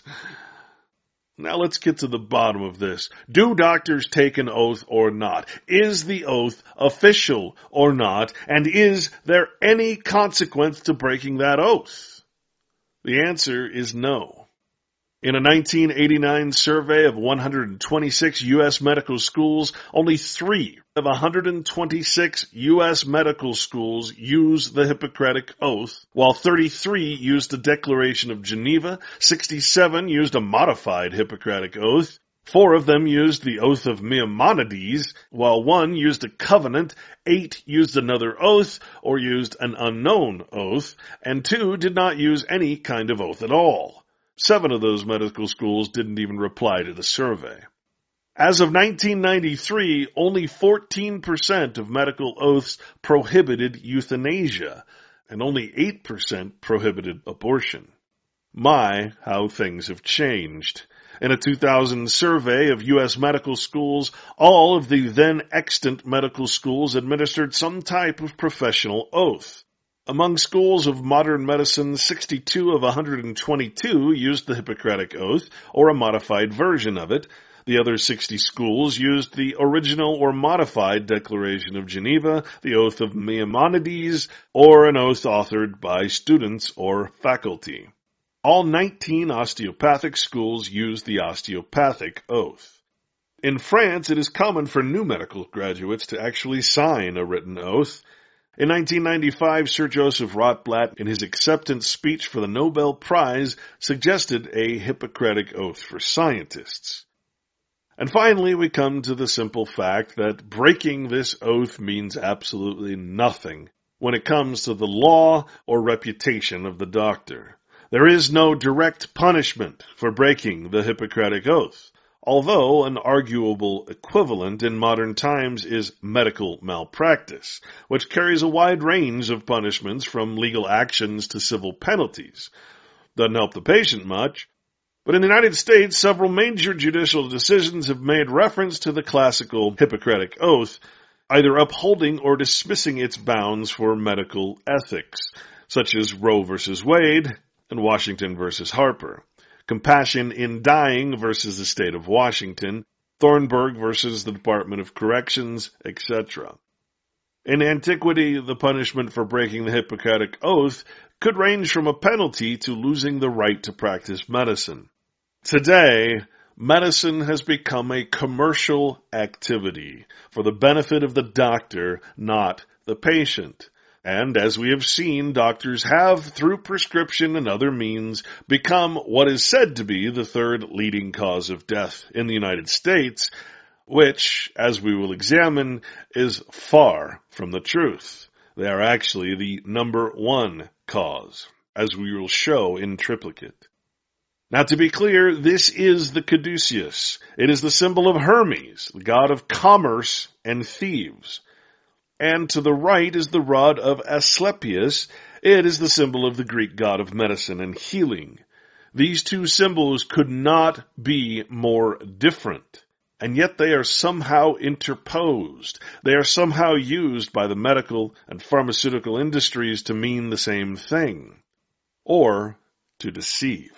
Speaker 1: Now let's get to the bottom of this. Do doctors take an oath or not? Is the oath official or not? And is there any consequence to breaking that oath? The answer is no. In a nineteen eighty-nine survey of one hundred twenty-six U S medical schools, only three of one hundred twenty-six U S medical schools use the Hippocratic Oath, while thirty-three used the Declaration of Geneva, sixty-seven used a modified Hippocratic Oath, four of them used the Oath of Maimonides, while one used a covenant, eight used another oath or used an unknown oath, and two did not use any kind of oath at all. Seven of those medical schools didn't even reply to the survey. As of nineteen ninety-three, only fourteen percent of medical oaths prohibited euthanasia, and only eight percent prohibited abortion. My, how things have changed. In a two thousand survey of U S medical schools, all of the then extant medical schools administered some type of professional oath. Among schools of modern medicine, sixty-two of one hundred twenty-two used the Hippocratic Oath, or a modified version of it. The other sixty schools used the original or modified Declaration of Geneva, the Oath of Maimonides, or an oath authored by students or faculty. All nineteen osteopathic schools used the osteopathic oath. In France, it is common for new medical graduates to actually sign a written oath. In nineteen ninety-five, Sir Joseph Rotblat, in his acceptance speech for the Nobel Prize, suggested a Hippocratic Oath for scientists. And finally, we come to the simple fact that breaking this oath means absolutely nothing when it comes to the law or reputation of the doctor. There is no direct punishment for breaking the Hippocratic Oath, although an arguable equivalent in modern times is medical malpractice, which carries a wide range of punishments from legal actions to civil penalties. Doesn't help the patient much, but in the United States, several major judicial decisions have made reference to the classical Hippocratic Oath, either upholding or dismissing its bounds for medical ethics, such as Roe versus Wade and Washington versus Harper. Compassion in Dying versus the State of Washington, Thornburg versus the Department of Corrections, et cetera. In antiquity, the punishment for breaking the Hippocratic Oath could range from a penalty to losing the right to practice medicine. Today, medicine has become a commercial activity for the benefit of the doctor, not the patient. And as we have seen, doctors have, through prescription and other means, become what is said to be the third leading cause of death in the United States, which, as we will examine, is far from the truth. They are actually the number one cause, as we will show in triplicate. Now, to be clear, this is the caduceus. It is the symbol of Hermes, the god of commerce and thieves. And to the right is the rod of Asclepius. It is the symbol of the Greek god of medicine and healing. These two symbols could not be more different, and yet they are somehow interposed. They are somehow used by the medical and pharmaceutical industries to mean the same thing, or to deceive.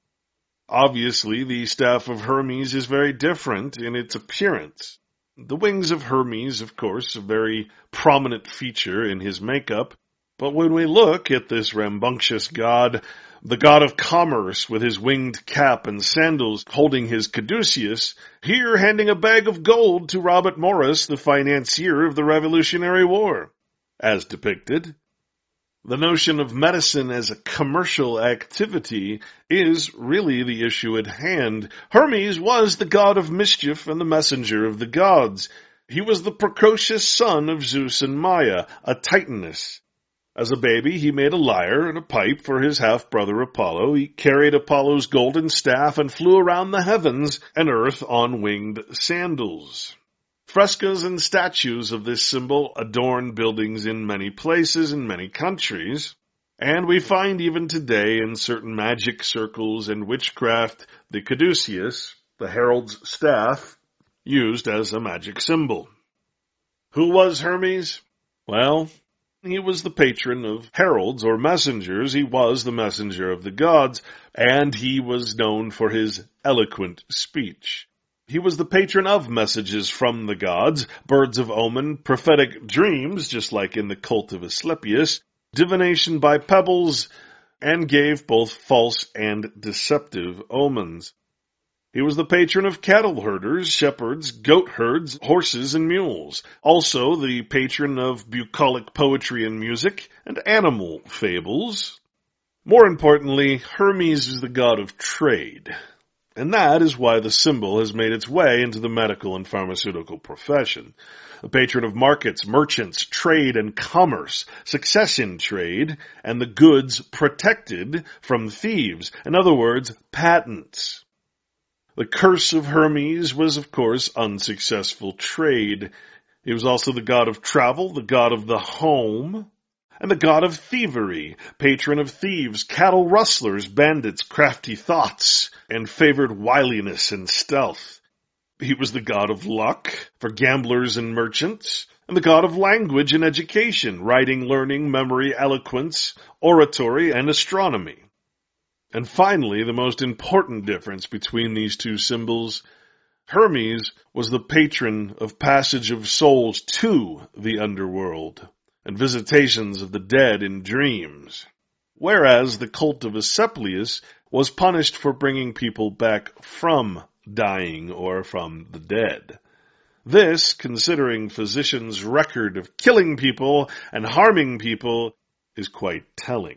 Speaker 1: Obviously, the staff of Hermes is very different in its appearance. The wings of Hermes, of course, a very prominent feature in his makeup, but when we look at this rambunctious god, the god of commerce with his winged cap and sandals holding his caduceus, here handing a bag of gold to Robert Morris, the financier of the Revolutionary War, as depicted, The notion of medicine as a commercial activity is really the issue at hand. Hermes was the god of mischief and the messenger of the gods. He was the precocious son of Zeus and Maia, a Titaness. As a baby, he made a lyre and a pipe for his half-brother Apollo. He carried Apollo's golden staff and flew around the heavens and earth on winged sandals. Frescoes and statues of this symbol adorn buildings in many places in many countries, and we find even today in certain magic circles and witchcraft the caduceus, the herald's staff, used as a magic symbol. Who was Hermes? Well, he was the patron of heralds or messengers. He was the messenger of the gods, and he was known for his eloquent speech. He was the patron of messages from the gods, birds of omen, prophetic dreams, just like in the cult of Asclepius, divination by pebbles, and gave both false and deceptive omens. He was the patron of cattle herders, shepherds, goat herds, horses, and mules. Also the patron of bucolic poetry and music, and animal fables. More importantly, Hermes is the god of trade. And that is why the symbol has made its way into the medical and pharmaceutical profession. The patron of markets, merchants, trade, and commerce, success in trade, and the goods protected from thieves. In other words, patents. The curse of Hermes was, of course, unsuccessful trade. He was also the god of travel, the god of the home, and the god of thievery, patron of thieves, cattle rustlers, bandits, crafty thoughts, and favored wiliness and stealth. He was the god of luck for gamblers and merchants, and the god of language and education, writing, learning, memory, eloquence, oratory, and astronomy. And finally, the most important difference between these two symbols, Hermes was the patron of passage of souls to the underworld and visitations of the dead in dreams, whereas the cult of Asclepius was punished for bringing people back from dying or from the dead. This, considering physicians' record of killing people and harming people, is quite telling.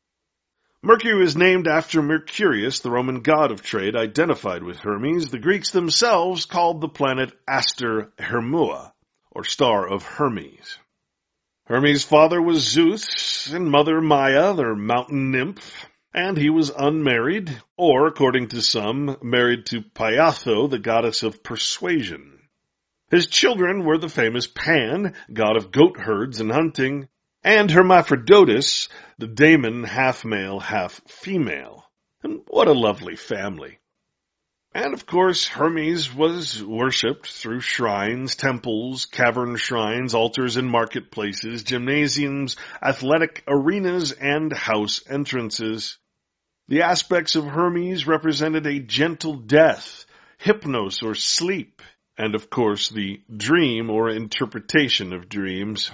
Speaker 1: Mercury is named after Mercurius, the Roman god of trade, identified with Hermes. The Greeks themselves called the planet Aster Hermua, or star of Hermes. Hermes' father was Zeus, and mother Maia, their mountain nymph, and he was unmarried, or, according to some, married to Pyatho, the goddess of persuasion. His children were the famous Pan, god of goat herds and hunting, and Hermaphroditus, the daemon, half male, half female. And what a lovely family. And of course, Hermes was worshipped through shrines, temples, cavern shrines, altars in marketplaces, gymnasiums, athletic arenas, and house entrances. The aspects of Hermes represented a gentle death, hypnos or sleep, and of course the dream or interpretation of dreams.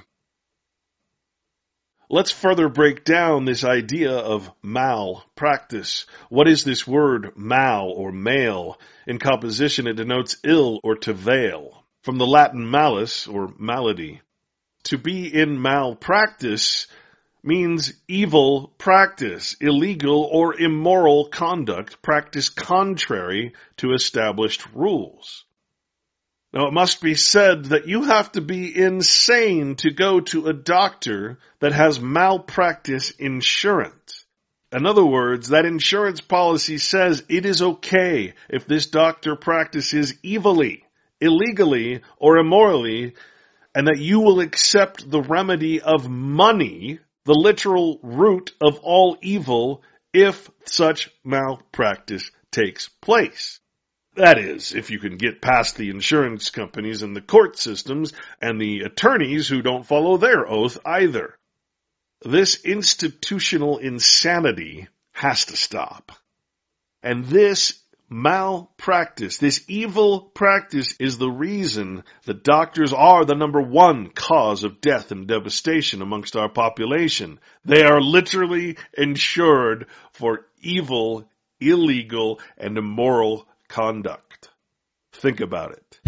Speaker 1: Let's further break down this idea of malpractice. What is this word mal or male? In composition, it denotes ill or to veil, from the Latin malus or malady. To be in malpractice means evil practice, illegal or immoral conduct, practice contrary to established rules. Now, it must be said that you have to be insane to go to a doctor that has malpractice insurance. In other words, that insurance policy says it is okay if this doctor practices evilly, illegally, or immorally, and that you will accept the remedy of money, the literal root of all evil, if such malpractice takes place. That is, if you can get past the insurance companies and the court systems and the attorneys who don't follow their oath either. This institutional insanity has to stop. And this malpractice, this evil practice, is the reason that doctors are the number one cause of death and devastation amongst our population. They are literally insured for evil, illegal, and immoral conduct. Think about it.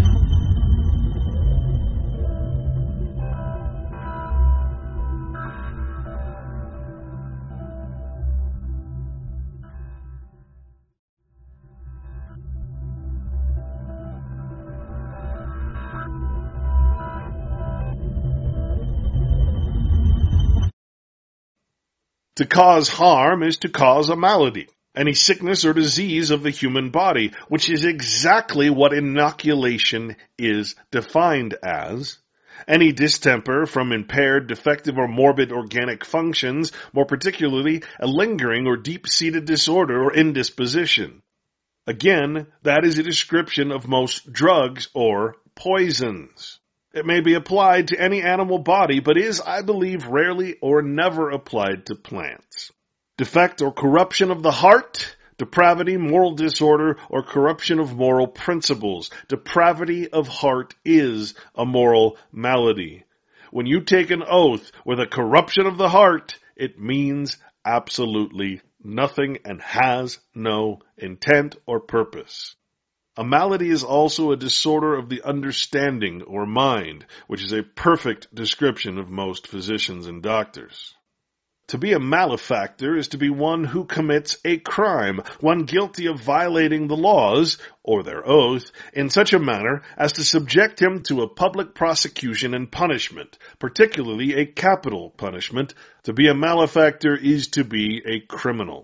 Speaker 1: To cause harm is to cause a malady, any sickness or disease of the human body, which is exactly what inoculation is defined as. Any distemper from impaired, defective, or morbid organic functions, more particularly a lingering or deep-seated disorder or indisposition. Again, that is a description of most drugs or poisons. It may be applied to any animal body, but is, I believe, rarely or never applied to plants. Defect or corruption of the heart, depravity, moral disorder, or corruption of moral principles. Depravity of heart is a moral malady. When you take an oath with a corruption of the heart, it means absolutely nothing and has no intent or purpose. A malady is also a disorder of the understanding or mind, which is a perfect description of most physicians and doctors. To be a malefactor is to be one who commits a crime, one guilty of violating the laws, or their oath, in such a manner as to subject him to a public prosecution and punishment, particularly a capital punishment. To be a malefactor is to be a criminal.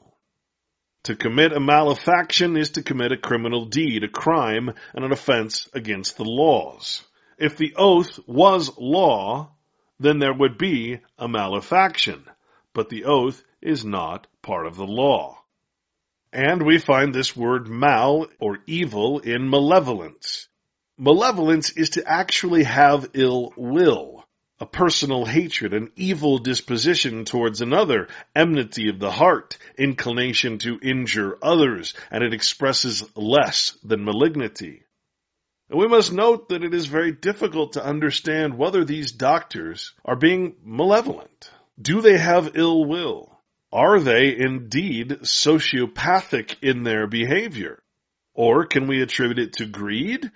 Speaker 1: To commit a malefaction is to commit a criminal deed, a crime, and an offense against the laws. If the oath was law, then there would be a malefaction. But the oath is not part of the law. And we find this word mal, or evil, in malevolence. Malevolence is to actually have ill will, a personal hatred, an evil disposition towards another, enmity of the heart, inclination to injure others, and it expresses less than malignity. And we must note that it is very difficult to understand whether these doctors are being malevolent. Do they have ill will? Are they indeed sociopathic in their behavior? Or can we attribute it to greed?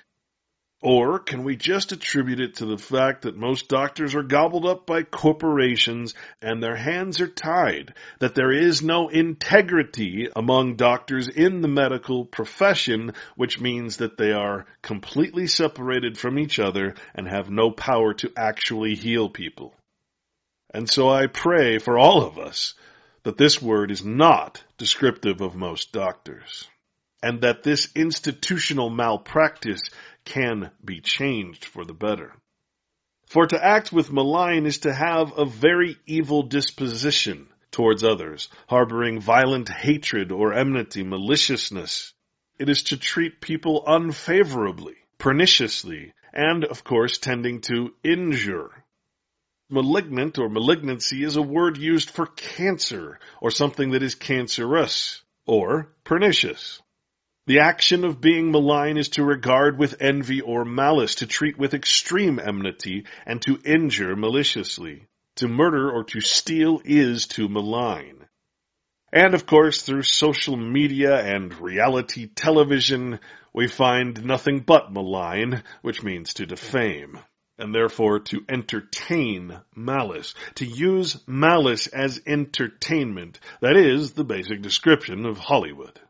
Speaker 1: Or can we just attribute it to the fact that most doctors are gobbled up by corporations and their hands are tied, that there is no integrity among doctors in the medical profession, which means that they are completely separated from each other and have no power to actually heal people? And so I pray for all of us that this word is not descriptive of most doctors, and that this institutional malpractice can be changed for the better. For to act with malign is to have a very evil disposition towards others, harboring violent hatred or enmity, maliciousness. It is to treat people unfavorably, perniciously, and, of course, tending to injure. Malignant or malignancy is a word used for cancer or something that is cancerous or pernicious. The action of being malign is to regard with envy or malice, to treat with extreme enmity, and to injure maliciously. To murder or to steal is to malign. And, of course, through social media and reality television, we find nothing but malign, which means to defame, and therefore to entertain malice, to use malice as entertainment. That is the basic description of Hollywood.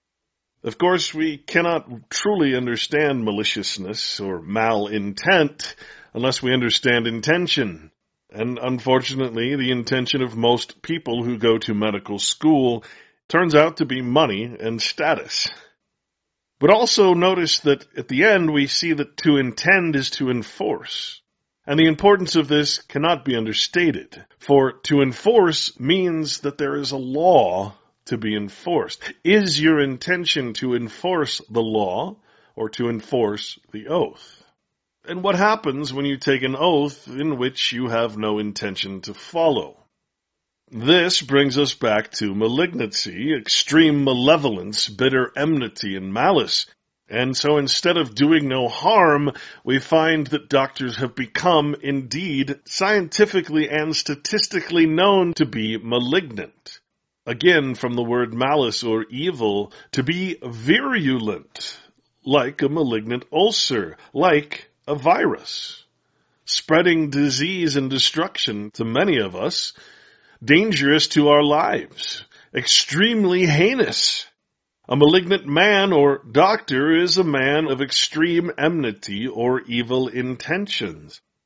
Speaker 1: Of course, we cannot truly understand maliciousness or malintent unless we understand intention. And unfortunately, the intention of most people who go to medical school turns out to be money and status. But also notice that at the end we see that to intend is to enforce. And the importance of this cannot be understated. For to enforce means that there is a law to be enforced. Is your intention to enforce the law or to enforce the oath? And what happens when you take an oath in which you have no intention to follow? This brings us back to malignancy, extreme malevolence, bitter enmity, and malice. And so instead of doing no harm, we find that doctors have become, indeed, scientifically and statistically known to be malignant. Again, from the word malice or evil, to be virulent, like a malignant ulcer, like a virus, spreading disease and destruction to many of us, dangerous to our lives, extremely heinous. A malignant man or doctor is a man of extreme enmity or evil intentions.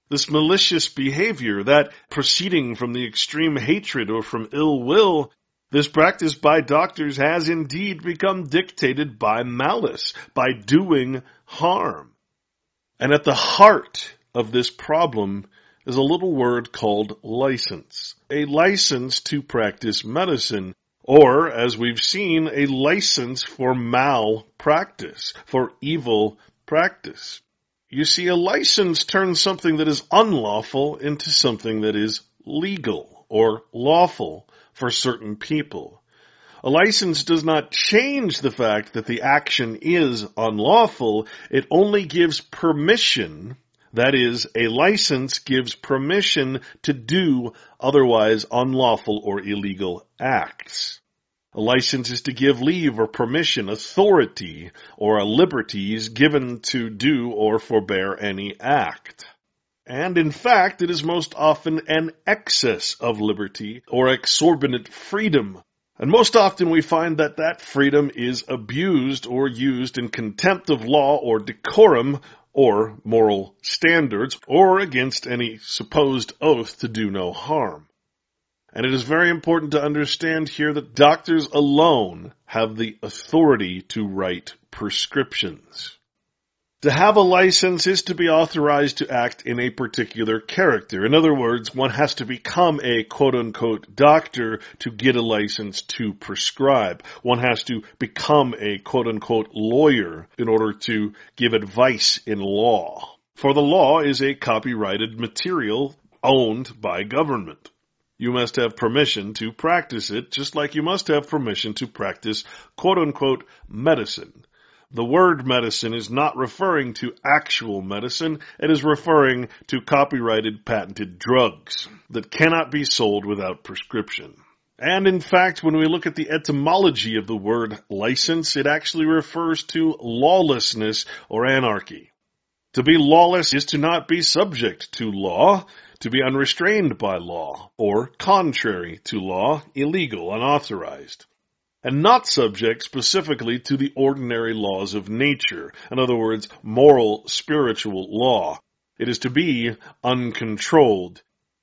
Speaker 1: This malicious behavior, that proceeding from the extreme hatred or from ill will, this practice by doctors has indeed become dictated by malice, by doing harm. And at the heart of this problem is a little word called license. A license to practice medicine, or, as we've seen, a license for malpractice, for evil practice. You see, a license turns something that is unlawful into something that is legal or lawful for certain people. A license does not change the fact that the action is unlawful. It only gives permission. That is, a license gives permission to do otherwise unlawful or illegal acts. A license is to give leave or permission, authority, or a liberty is given to do or forbear any act. And in fact, it is most often an excess of liberty or exorbitant freedom. And most often we find that that freedom is abused or used in contempt of law or decorum or moral standards, or against any supposed oath to do no harm. And it is very important to understand here that doctors alone have the authority to write prescriptions. To have a license is to be authorized to act in a particular character. In other words, one has to become a quote-unquote doctor to get a license to prescribe. One has to become a quote-unquote lawyer in order to give advice in law. For the law is a copyrighted material owned by government. You must have permission to practice it, just like you must have permission to practice quote-unquote medicine. The word medicine is not referring to actual medicine. It is referring to copyrighted patented drugs that cannot be sold without prescription. And in fact, when we look at the etymology of the word license, it actually refers to lawlessness or anarchy. To be lawless is to not be subject to law, to be unrestrained by law, or contrary to law, illegal, unauthorized. And not subject specifically to the ordinary laws of nature. In other words, moral, spiritual law. It is to be uncontrolled.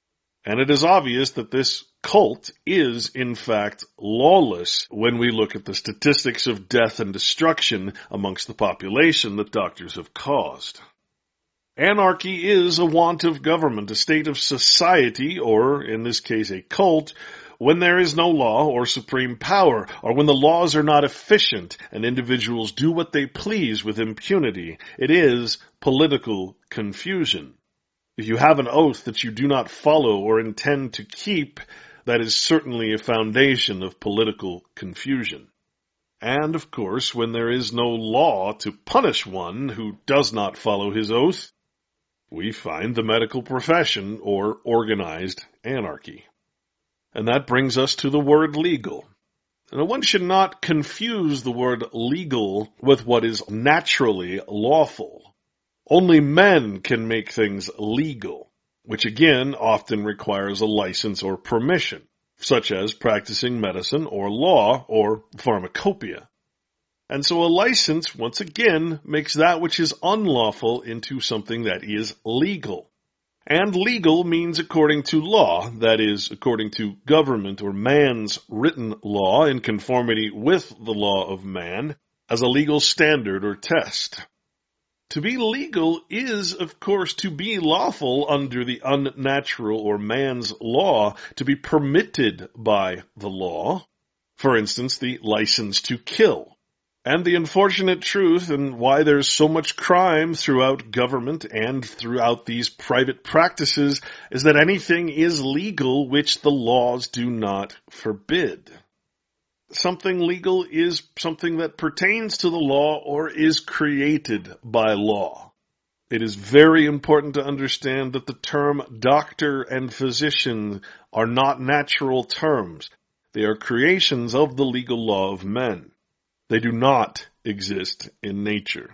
Speaker 1: And it is obvious that this cult is, in fact, lawless when we look at the statistics of death and destruction amongst the population that doctors have caused. Anarchy is a want of government, a state of society, or, in this case, a cult, when there is no law or supreme power, or when the laws are not efficient and individuals do what they please with impunity. It is political confusion. If you have an oath that you do not follow or intend to keep, that is certainly a foundation of political confusion. And, of course, when there is no law to punish one who does not follow his oath, we find the medical profession or organized anarchy. And that brings us to the word legal. Now, one should not confuse the word legal with what is naturally lawful. Only men can make things legal, which again often requires a license or permission, such as practicing medicine or law or pharmacopoeia. And so a license, once again, makes that which is unlawful into something that is legal. And legal means according to law, that is, according to government or man's written law in conformity with the law of man, as a legal standard or test. To be legal is, of course, to be lawful under the unnatural or man's law, to be permitted by the law. For instance, the license to kill. And the unfortunate truth and why there's so much crime throughout government and throughout these private practices is that anything is legal which the laws do not forbid. Something legal is something that pertains to the law or is created by law. It is very important to understand that the term doctor and physician are not natural terms. They are creations of the legal law of men. They do not exist in nature.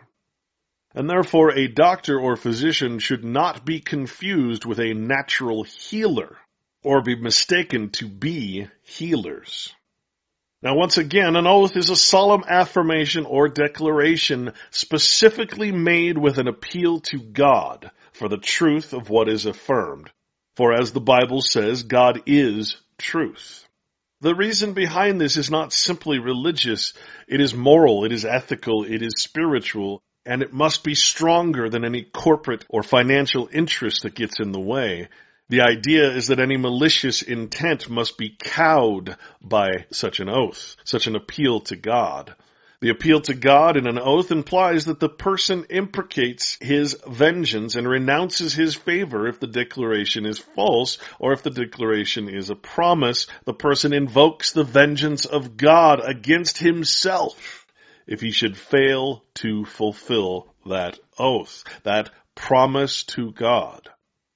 Speaker 1: And therefore, a doctor or physician should not be confused with a natural healer or be mistaken to be healers. Now, once again, an oath is a solemn affirmation or declaration specifically made with an appeal to God for the truth of what is affirmed. For as the Bible says, God is truth. The reason behind this is not simply religious. It is moral, it is ethical, it is spiritual, and it must be stronger than any corporate or financial interest that gets in the way. The idea is that any malicious intent must be cowed by such an oath, such an appeal to God. The appeal to God in an oath implies that the person imprecates his vengeance and renounces his favor if the declaration is false, or if the declaration is a promise. The person invokes the vengeance of God against himself if he should fail to fulfill that oath, that promise to God.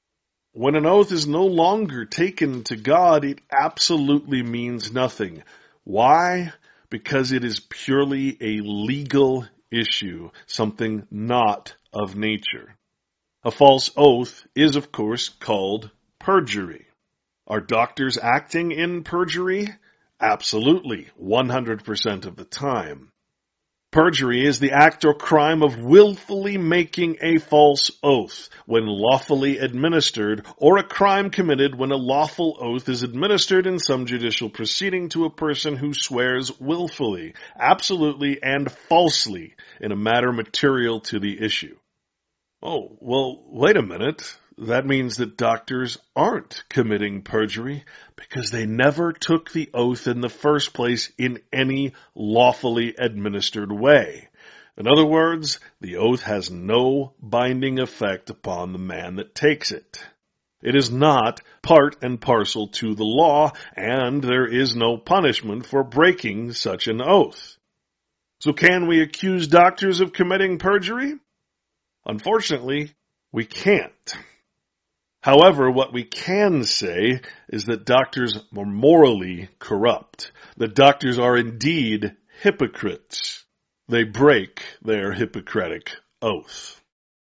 Speaker 1: When an oath is no longer taken to God, it absolutely means nothing. Why? Because it is purely a legal issue, something not of nature. A false oath is, of course, called perjury. Are doctors acting in perjury? Absolutely, one hundred percent of the time. Perjury is the act or crime of willfully making a false oath when lawfully administered, or a crime committed when a lawful oath is administered in some judicial proceeding to a person who swears willfully, absolutely, and falsely in a matter material to the issue. Oh, well, wait a minute. That means that doctors aren't committing perjury because they never took the oath in the first place in any lawfully administered way. In other words, the oath has no binding effect upon the man that takes it. It is not part and parcel to the law, and there is no punishment for breaking such an oath. So can we accuse doctors of committing perjury? Unfortunately, we can't. However, what we can say is that doctors are morally corrupt, that doctors are indeed hypocrites. They break their Hippocratic oath.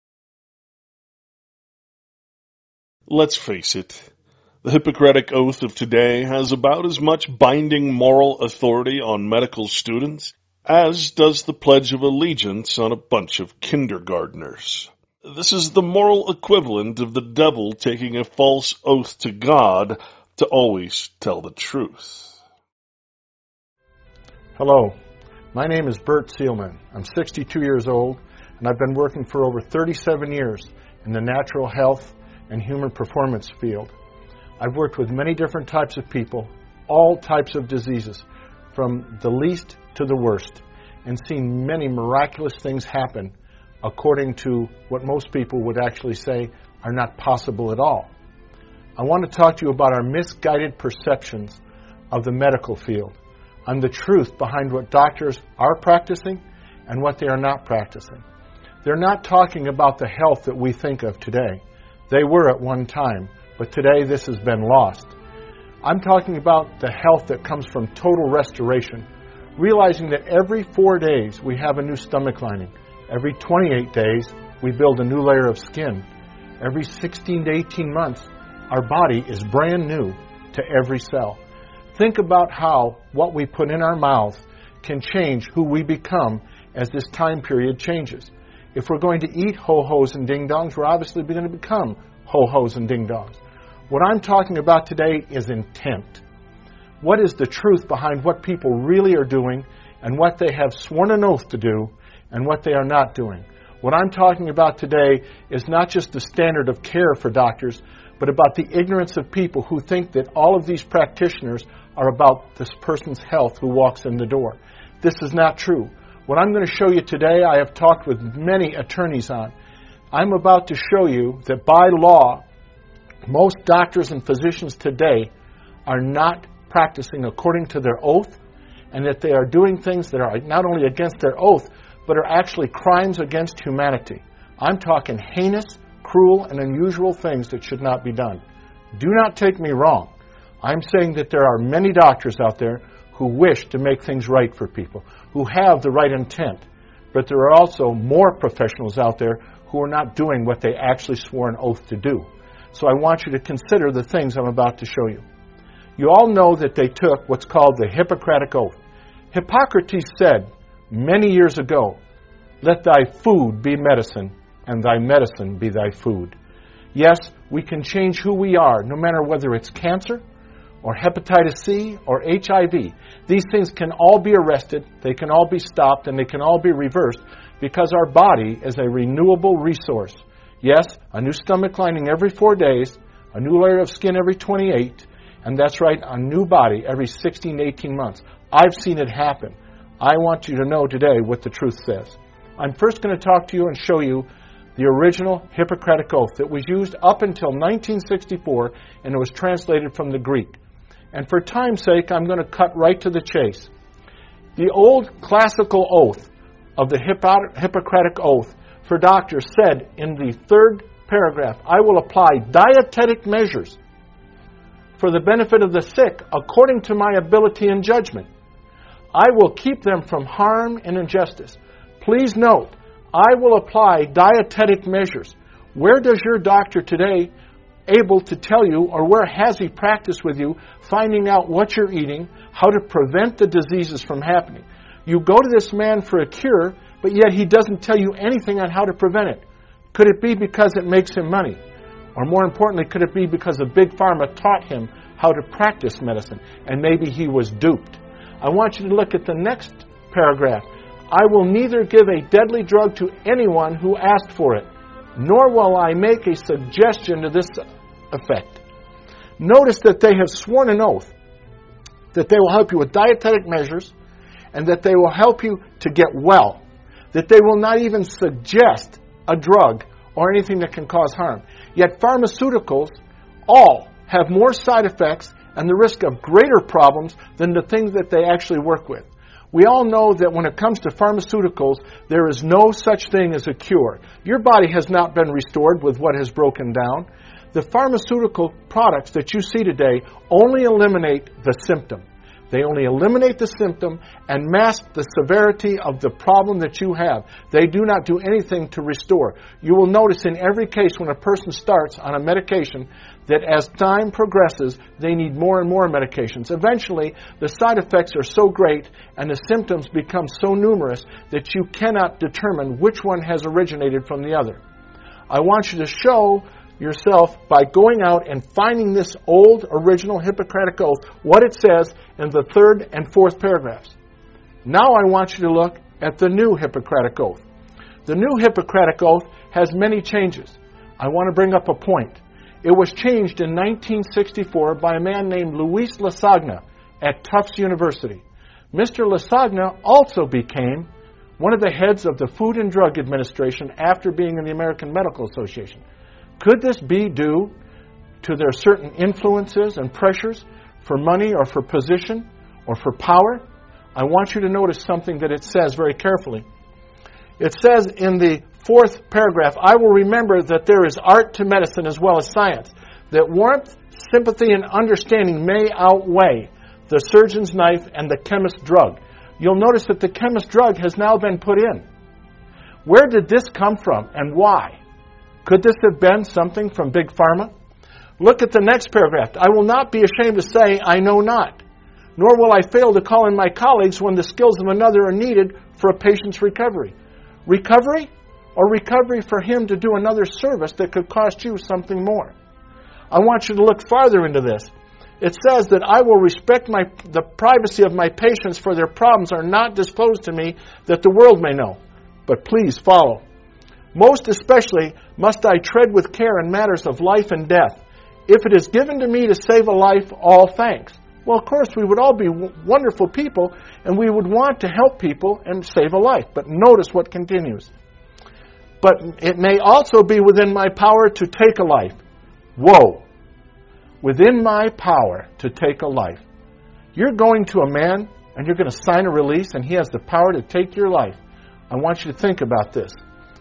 Speaker 1: Let's face it, the Hippocratic oath of today has about as much binding moral authority on medical students as does the Pledge of Allegiance on a bunch of kindergartners. This is the moral equivalent of the devil taking a false oath to God to always tell the truth.
Speaker 4: Hello, my name is Bert Seelman. I'm sixty-two years old, and I've been working for over thirty-seven years in the natural health and human performance field. I've worked with many different types of people, all types of diseases, from the least to the worst, and seen many miraculous things happen according to what most people would actually say are not possible at all. I want to talk to you about our misguided perceptions of the medical field and the truth behind what doctors are practicing and what they are not practicing. They're not talking about the health that we think of today. They were at one time, but today this has been lost. I'm talking about the health that comes from total restoration, realizing that every four days we have a new stomach lining. Every twenty-eight days, we build a new layer of skin. Every sixteen to eighteen months, our body is brand new to every cell. Think about how what we put in our mouths can change who we become as this time period changes. If we're going to eat ho-hos and ding-dongs, we're obviously going to become ho-hos and ding-dongs. What I'm talking about today is intent. What is the truth behind what people really are doing and what they have sworn an oath to do and what they are not doing? What I'm talking about today is not just the standard of care for doctors, but about the ignorance of people who think that all of these practitioners are about this person's health who walks in the door. This is not true. What I'm going to show you today, I have talked with many attorneys on. I'm about to show you that by law, most doctors and physicians today are not practicing according to their oath, and that they are doing things that are not only against their oath, but are actually crimes against humanity. I'm talking heinous, cruel, and unusual things that should not be done. Do not take me wrong. I'm saying that there are many doctors out there who wish to make things right for people, who have the right intent, but there are also more professionals out there who are not doing what they actually swore an oath to do. So I want you to consider the things I'm about to show you. You all know that they took what's called the Hippocratic Oath. Hippocrates said many years ago, "Let thy food be medicine, and thy medicine be thy food." Yes, we can change who we are, no matter whether it's cancer, or hepatitis C, or H I V. These things can all be arrested, they can all be stopped, and they can all be reversed because our body is a renewable resource. Yes, a new stomach lining every four days, a new layer of skin every twenty-eight, and that's right, a new body every sixteen to eighteen months. I've seen it happen. I want you to know today what the truth says. I'm first going to talk to you and show you the original Hippocratic Oath that was used up until nineteen sixty-four, and it was translated from the Greek. And for time's sake, I'm going to cut right to the chase. The old classical oath of the Hippocratic Oath for doctors said in the third paragraph, "I will apply dietetic measures for the benefit of the sick according to my ability and judgment. I will keep them from harm and injustice." Please note, I will apply dietetic measures. Where does your doctor today able to tell you, or where has he practiced with you, finding out what you're eating, how to prevent the diseases from happening? You go to this man for a cure, but yet he doesn't tell you anything on how to prevent it. Could it be because it makes him money? Or more importantly, could it be because a big pharma taught him how to practice medicine, and maybe he was duped? I want you to look at the next paragraph. "I will neither give a deadly drug to anyone who asked for it, nor will I make a suggestion to this effect." Notice that they have sworn an oath that they will help you with dietetic measures and that they will help you to get well, that they will not even suggest a drug or anything that can cause harm. Yet pharmaceuticals all have more side effects and the risk of greater problems than the things that they actually work with. We all know that when it comes to pharmaceuticals, there is no such thing as a cure. Your body has not been restored with what has broken down. The pharmaceutical products that you see today only eliminate the symptom. They only eliminate the symptom and mask the severity of the problem that you have. They do not do anything to restore. You will notice in every case when a person starts on a medication that as time progresses, they need more and more medications. Eventually, the side effects are so great and the symptoms become so numerous that you cannot determine which one has originated from the other. I want you to show yourself by going out and finding this old original Hippocratic Oath, what it says in the third and fourth paragraphs. Now I want you to look at the new Hippocratic Oath. The new Hippocratic Oath has many changes. I want to bring up a point. It was changed in nineteen sixty-four by a man named Luis Lasagna at Tufts University. Mister Lasagna also became one of the heads of the Food and Drug Administration after being in the American Medical Association. Could this be due to their certain influences and pressures for money or for position or for power? I want you to notice something that it says very carefully. It says in the fourth paragraph, "I will remember that there is art to medicine as well as science, that warmth, sympathy, and understanding may outweigh the surgeon's knife and the chemist's drug." You'll notice that the chemist's drug has now been put in. Where did this come from and why? Could this have been something from Big Pharma? Look at the next paragraph. "I will not be ashamed to say I know not, nor will I fail to call in my colleagues when the skills of another are needed for a patient's recovery." Recovery? Or recovery for him to do another service that could cost you something more? I want you to look farther into this. It says that I will respect my, the privacy of my patients, for their problems are not disclosed to me that the world may know. But please follow. "Most especially must I tread with care in matters of life and death. If it is given to me to save a life, all thanks." Well, of course, we would all be w- wonderful people, and we would want to help people and save a life. But notice what continues. "But it may also be within my power to take a life." Whoa. Within my power to take a life. You're going to a man, and you're going to sign a release, and he has the power to take your life. I want you to think about this.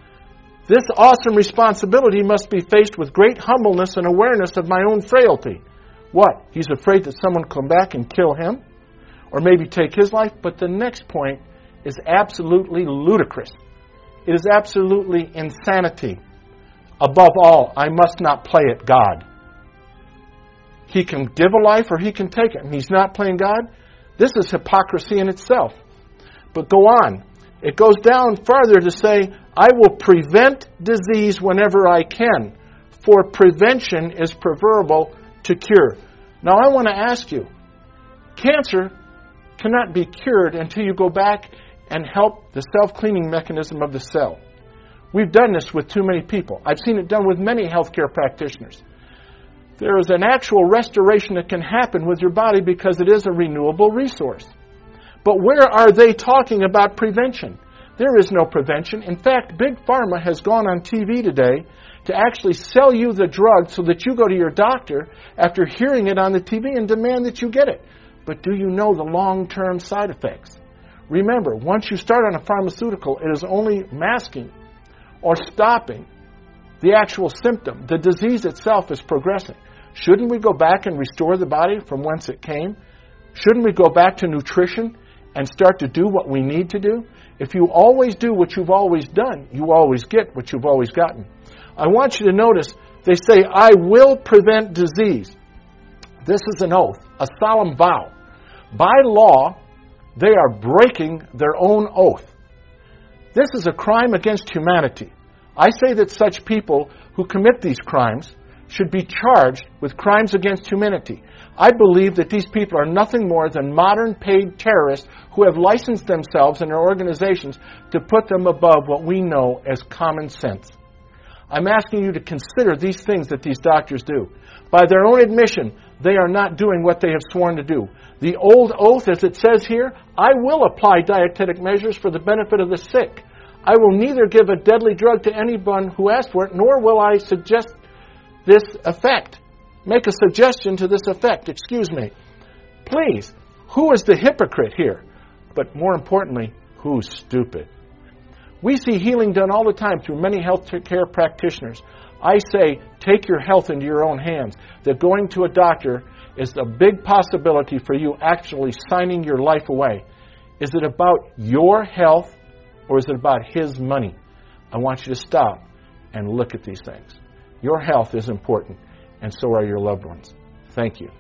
Speaker 4: This awesome responsibility must be faced with great humbleness and awareness of my own frailty. What? He's afraid that someone will come back and kill him? Or maybe take his life? But the next point is absolutely ludicrous. It is absolutely insanity. Above all, I must not play at God. He can give a life or he can take it. And he's not playing God? This is hypocrisy in itself. But go on. It goes down farther to say, I will prevent disease whenever I can, for prevention is preferable to cure. Now I want to ask you, cancer cannot be cured until you go back and help the self-cleaning mechanism of the cell. We've done this with too many people. I've seen it done with many healthcare practitioners. There is an actual restoration that can happen with your body because it is a renewable resource. But where are they talking about prevention? There is no prevention. In fact, Big Pharma has gone on T V today to actually sell you the drug so that you go to your doctor after hearing it on the T V and demand that you get it. But do you know the long-term side effects? Remember, once you start on a pharmaceutical, it is only masking or stopping the actual symptom. The disease itself is progressing. Shouldn't we go back and restore the body from whence it came? Shouldn't we go back to nutrition and start to do what we need to do? If you always do what you've always done, you always get what you've always gotten. I want you to notice, they say, I will prevent disease. This is an oath, a solemn vow. By law, they are breaking their own oath. This is a crime against humanity. I say that such people who commit these crimes should be charged with crimes against humanity. I believe that these people are nothing more than modern paid terrorists who have licensed themselves and their organizations to put them above what we know as common sense. I'm asking you to consider these things that these doctors do. By their own admission, they are not doing what they have sworn to do. The old oath, as it says here, I will apply dietetic measures for the benefit of the sick. I will neither give a deadly drug to anyone who asks for it, nor will I suggest this effect. Make a suggestion to this effect, excuse me. Please, who is the hypocrite here? But more importantly, who's stupid? We see healing done all the time through many health care practitioners. I say, take your health into your own hands. That going to a doctor is a big possibility for you actually signing your life away. Is it about your health or is it about his money? I want you to stop and look at these things. Your health is important, and so are your loved ones. Thank you.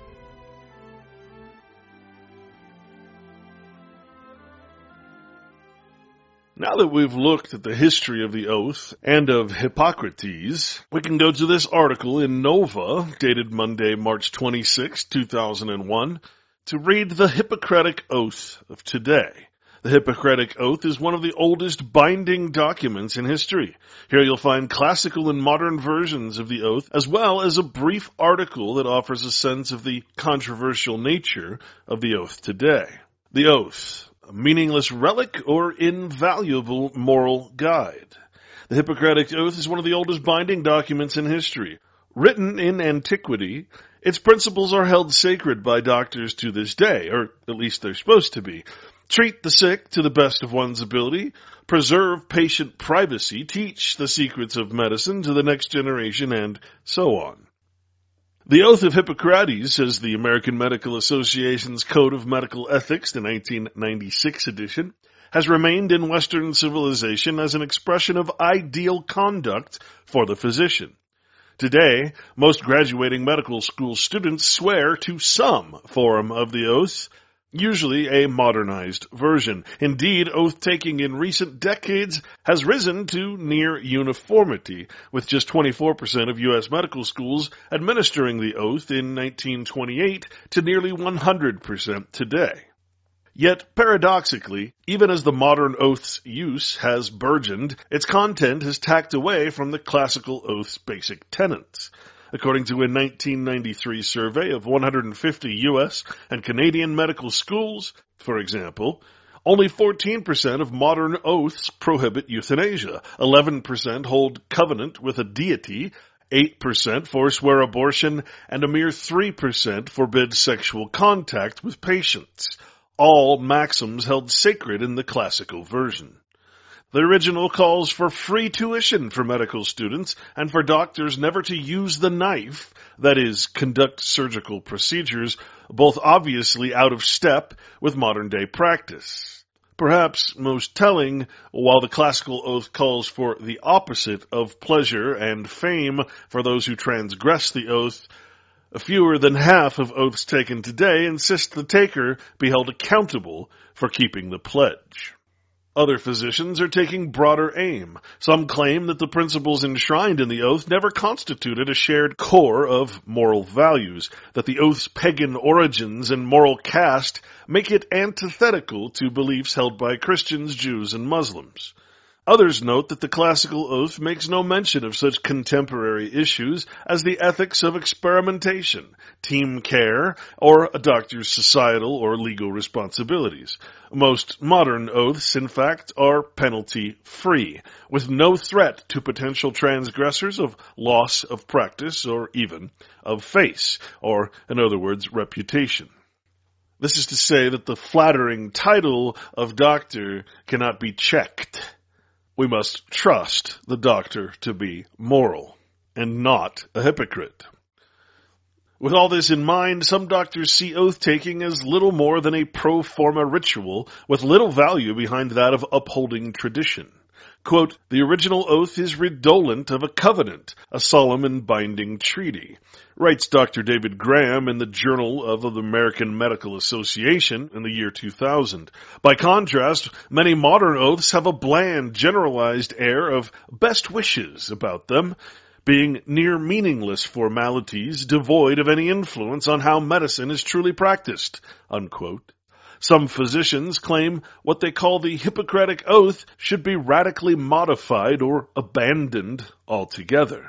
Speaker 1: Now that we've looked at the history of the oath and of Hippocrates, we can go to this article in Nova, dated Monday, March twenty-sixth, two thousand one, to read the Hippocratic Oath of today. The Hippocratic Oath is one of the oldest binding documents in history. Here you'll find classical and modern versions of the oath, as well as a brief article that offers a sense of the controversial nature of the oath today. The oath, a meaningless relic or invaluable moral guide. The Hippocratic Oath is one of the oldest binding documents in history. Written in antiquity, its principles are held sacred by doctors to this day, or at least they're supposed to be. Treat the sick to the best of one's ability, preserve patient privacy, teach the secrets of medicine to the next generation, and so on. The Oath of Hippocrates, says the American Medical Association's Code of Medical Ethics, the nineteen ninety-six edition, has remained in Western civilization as an expression of ideal conduct for the physician. Today, most graduating medical school students swear to some form of the oath, usually a modernized version. Indeed, oath-taking in recent decades has risen to near uniformity, with just twenty-four percent of U S medical schools administering the oath in nineteen twenty-eight to nearly one hundred percent today. Yet, paradoxically, even as the modern oath's use has burgeoned, its content has tacked away from the classical oath's basic tenets. According to a nineteen ninety-three survey of one hundred fifty U S and Canadian medical schools, for example, only fourteen percent of modern oaths prohibit euthanasia, eleven percent hold covenant with a deity, eight percent forswear abortion, and a mere three percent forbid sexual contact with patients, all maxims held sacred in the classical version. The original calls for free tuition for medical students and for doctors never to use the knife, that is, conduct surgical procedures, both obviously out of step with modern-day practice. Perhaps most telling, while the classical oath calls for the opposite of pleasure and fame for those who transgress the oath, Fewer than half of oaths taken today insist the taker be held accountable for keeping the pledge. Other physicians are taking broader aim. Some claim that the principles enshrined in the oath never constituted a shared core of moral values, that the oath's pagan origins and moral caste make it antithetical to beliefs held by Christians, Jews, and Muslims. Others note that the classical oath makes no mention of such contemporary issues as the ethics of experimentation, team care, or a doctor's societal or legal responsibilities. Most modern oaths, in fact, are penalty-free, with no threat to potential transgressors of loss of practice or even of face, or, in other words, reputation. This is to say that the flattering title of doctor cannot be checked. We must trust the doctor to be moral and not a hypocrite. With all this in mind, some doctors see oath-taking as little more than a pro forma ritual with little value behind that of upholding tradition. Quote, the original oath is redolent of a covenant, a solemn and binding treaty, writes Doctor David Graham in the Journal of the American Medical Association in the year two thousand. By contrast, many modern oaths have a bland, generalized air of best wishes about them, being near meaningless formalities devoid of any influence on how medicine is truly practiced, unquote. Some physicians claim what they call the Hippocratic Oath should be radically modified or abandoned altogether.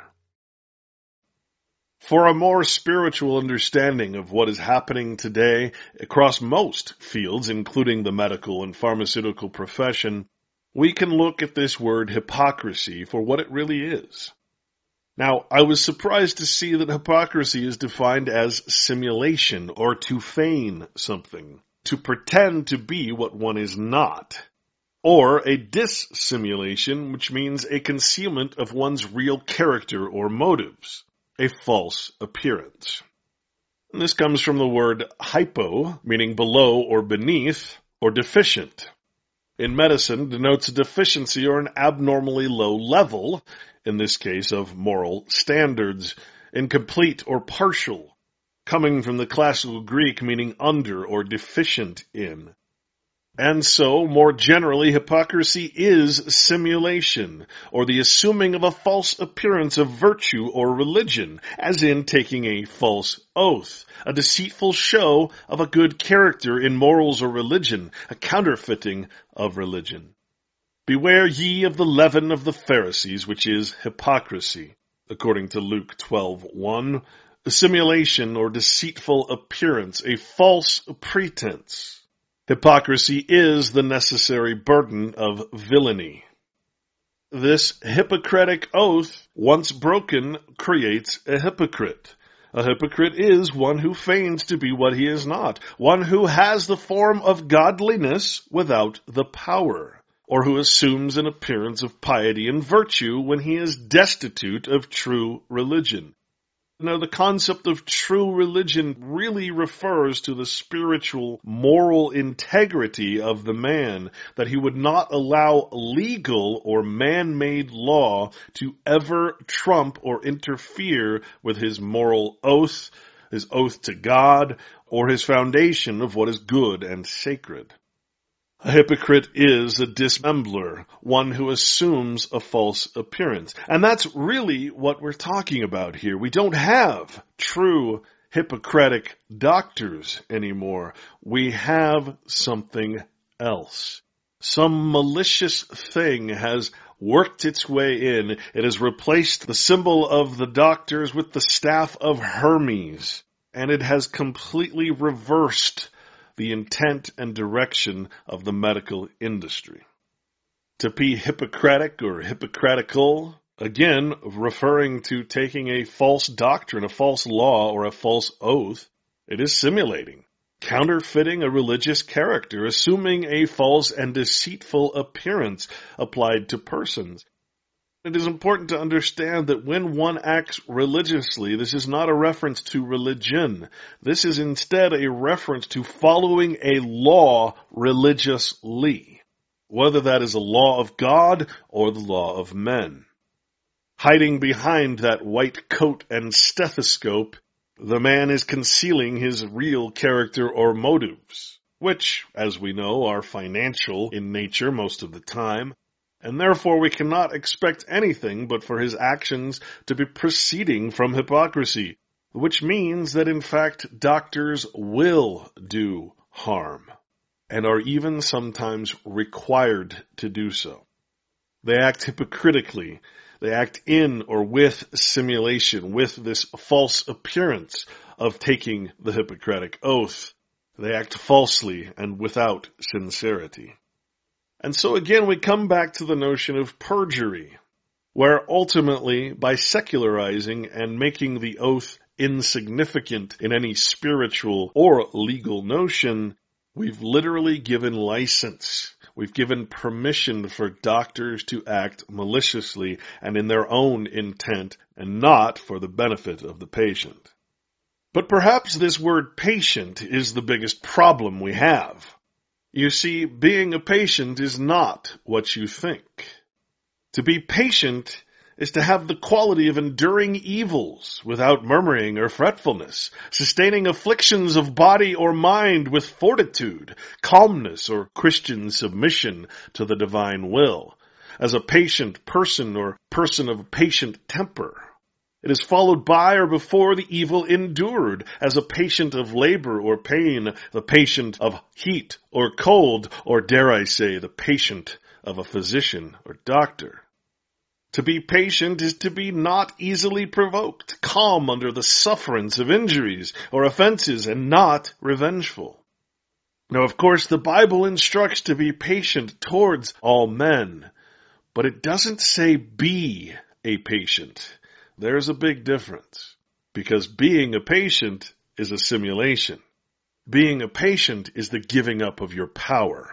Speaker 1: For a more spiritual understanding of what is happening today across most fields, including the medical and pharmaceutical profession, we can look at this word hypocrisy for what it really is. Now, I was surprised to see that hypocrisy is defined as simulation or to feign something, to pretend to be what one is not, or a dissimulation, which means a concealment of one's real character or motives, a false appearance. And this comes from the word hypo, meaning below or beneath, or deficient. In medicine, denotes a deficiency or an abnormally low level, in this case of moral standards, incomplete or partial, coming from the classical Greek meaning under or deficient in. And so, more generally, hypocrisy is simulation, or the assuming of a false appearance of virtue or religion, as in taking a false oath, a deceitful show of a good character in morals or religion, a counterfeiting of religion. Beware ye of the leaven of the Pharisees, which is hypocrisy, according to Luke twelve one. A simulation or deceitful appearance, a false pretense. Hypocrisy is the necessary burden of villainy. This Hippocratic oath, once broken, creates a hypocrite. A hypocrite is one who feigns to be what he is not, one who has the form of godliness without the power, or who assumes an appearance of piety and virtue when he is destitute of true religion. Now, the concept of true religion really refers to the spiritual, moral integrity of the man, that he would not allow legal or man-made law to ever trump or interfere with his moral oath, his oath to God, or his foundation of what is good and sacred. A hypocrite is a dissembler, one who assumes a false appearance. And that's really what we're talking about here. We don't have true Hippocratic doctors anymore. We have something else. Some malicious thing has worked its way in. It has replaced the symbol of the doctors with the staff of Hermes. And it has completely reversed the intent and direction of the medical industry. To be Hippocratic or hypocritical, again, referring to taking a false doctrine, a false law, or a false oath, it is simulating, counterfeiting a religious character, assuming a false and deceitful appearance applied to persons. It is important to understand that when one acts religiously, this is not a reference to religion. This is instead a reference to following a law religiously, whether that is a law of God or the law of men. Hiding behind that white coat and stethoscope The man is concealing his real character or motives, which, as we know, are financial in nature most of the time, and therefore we cannot expect anything but for his actions to be proceeding from hypocrisy, which means that in fact doctors will do harm, and are even sometimes required to do so. They act hypocritically. They act in or with simulation, with this false appearance of taking the Hippocratic Oath. They act falsely and without sincerity. And so again we come back to the notion of perjury, where ultimately by secularizing and making the oath insignificant in any spiritual or legal notion, we've literally given license. We've given permission for doctors to act maliciously and in their own intent and not for the benefit of the patient. But perhaps this word patient is the biggest problem we have. You see, being a patient is not what you think. To be patient is to have the quality of enduring evils without murmuring or fretfulness, sustaining afflictions of body or mind with fortitude, calmness, or Christian submission to the divine will, as a patient person or person of patient temper. It is followed by or before the evil endured, as a patient of labor or pain, the patient of heat or cold, or dare I say, the patient of a physician or doctor. To be patient is to be not easily provoked, calm under the sufferance of injuries or offenses, and not revengeful. Now, of course, the Bible instructs to be patient towards all men, but it doesn't say be a patient. There's a big difference, because being a patient is a simulation. Being a patient is the giving up of your power.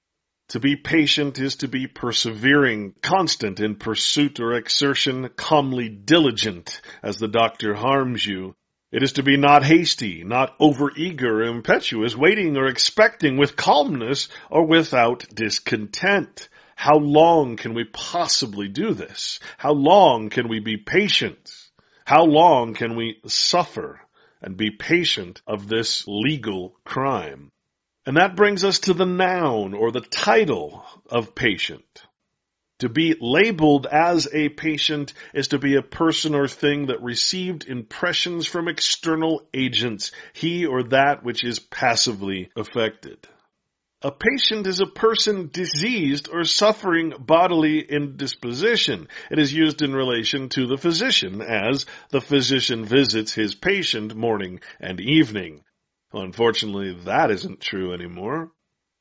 Speaker 1: To be patient is to be persevering, constant in pursuit or exertion, calmly diligent as the doctor harms you. It is to be not hasty, not overeager or impetuous, waiting or expecting with calmness or without discontent. How long can we possibly do this? How long can we be patient? How long can we suffer and be patient of this legal crime? And that brings us to the noun or the title of patient. To be labeled as a patient is to be a person or thing that received impressions from external agents, he or that which is passively affected. A patient is a person diseased or suffering bodily indisposition. It is used in relation to the physician, as the physician visits his patient morning and evening. Unfortunately, that isn't true anymore.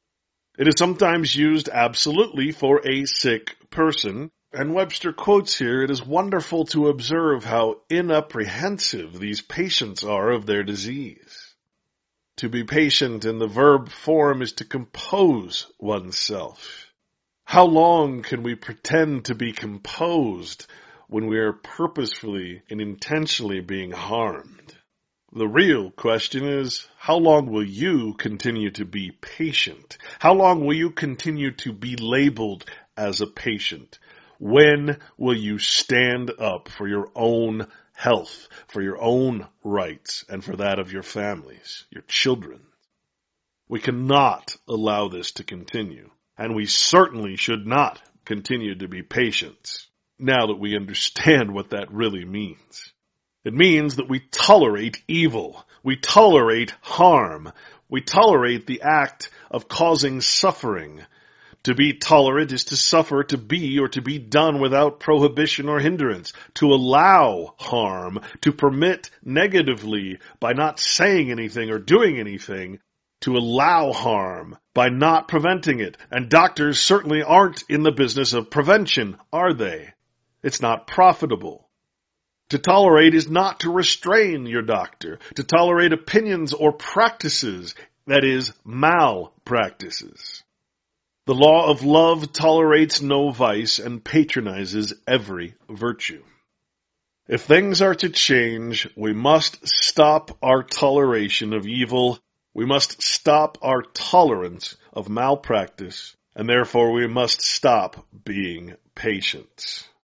Speaker 1: It is sometimes used absolutely for a sick person, and Webster quotes here, "It is wonderful to observe how inapprehensive these patients are of their disease." To be patient in the verb form is to compose oneself. How long can we pretend to be composed when we are purposefully and intentionally being harmed? The real question is, how long will you continue to be patient? How long will you continue to be labeled as a patient? When will you stand up for your own health, for your own rights, and for that of your families, your children? We cannot allow this to continue, and we certainly should not continue to be patient, now that we understand what that really means. It means that we tolerate evil. We tolerate harm. We tolerate the act of causing suffering. To be tolerant is to suffer, to be or to be done without prohibition or hindrance. To allow harm, to permit negatively by not saying anything or doing anything. To allow harm by not preventing it. And doctors certainly aren't in the business of prevention, are they? It's not profitable. To tolerate is not to restrain your doctor. To tolerate opinions or practices, that is, malpractices. The law of love tolerates no vice and patronizes every virtue. If things are to change, we must stop our toleration of evil. We must stop our tolerance of malpractice, and therefore we must stop being patient.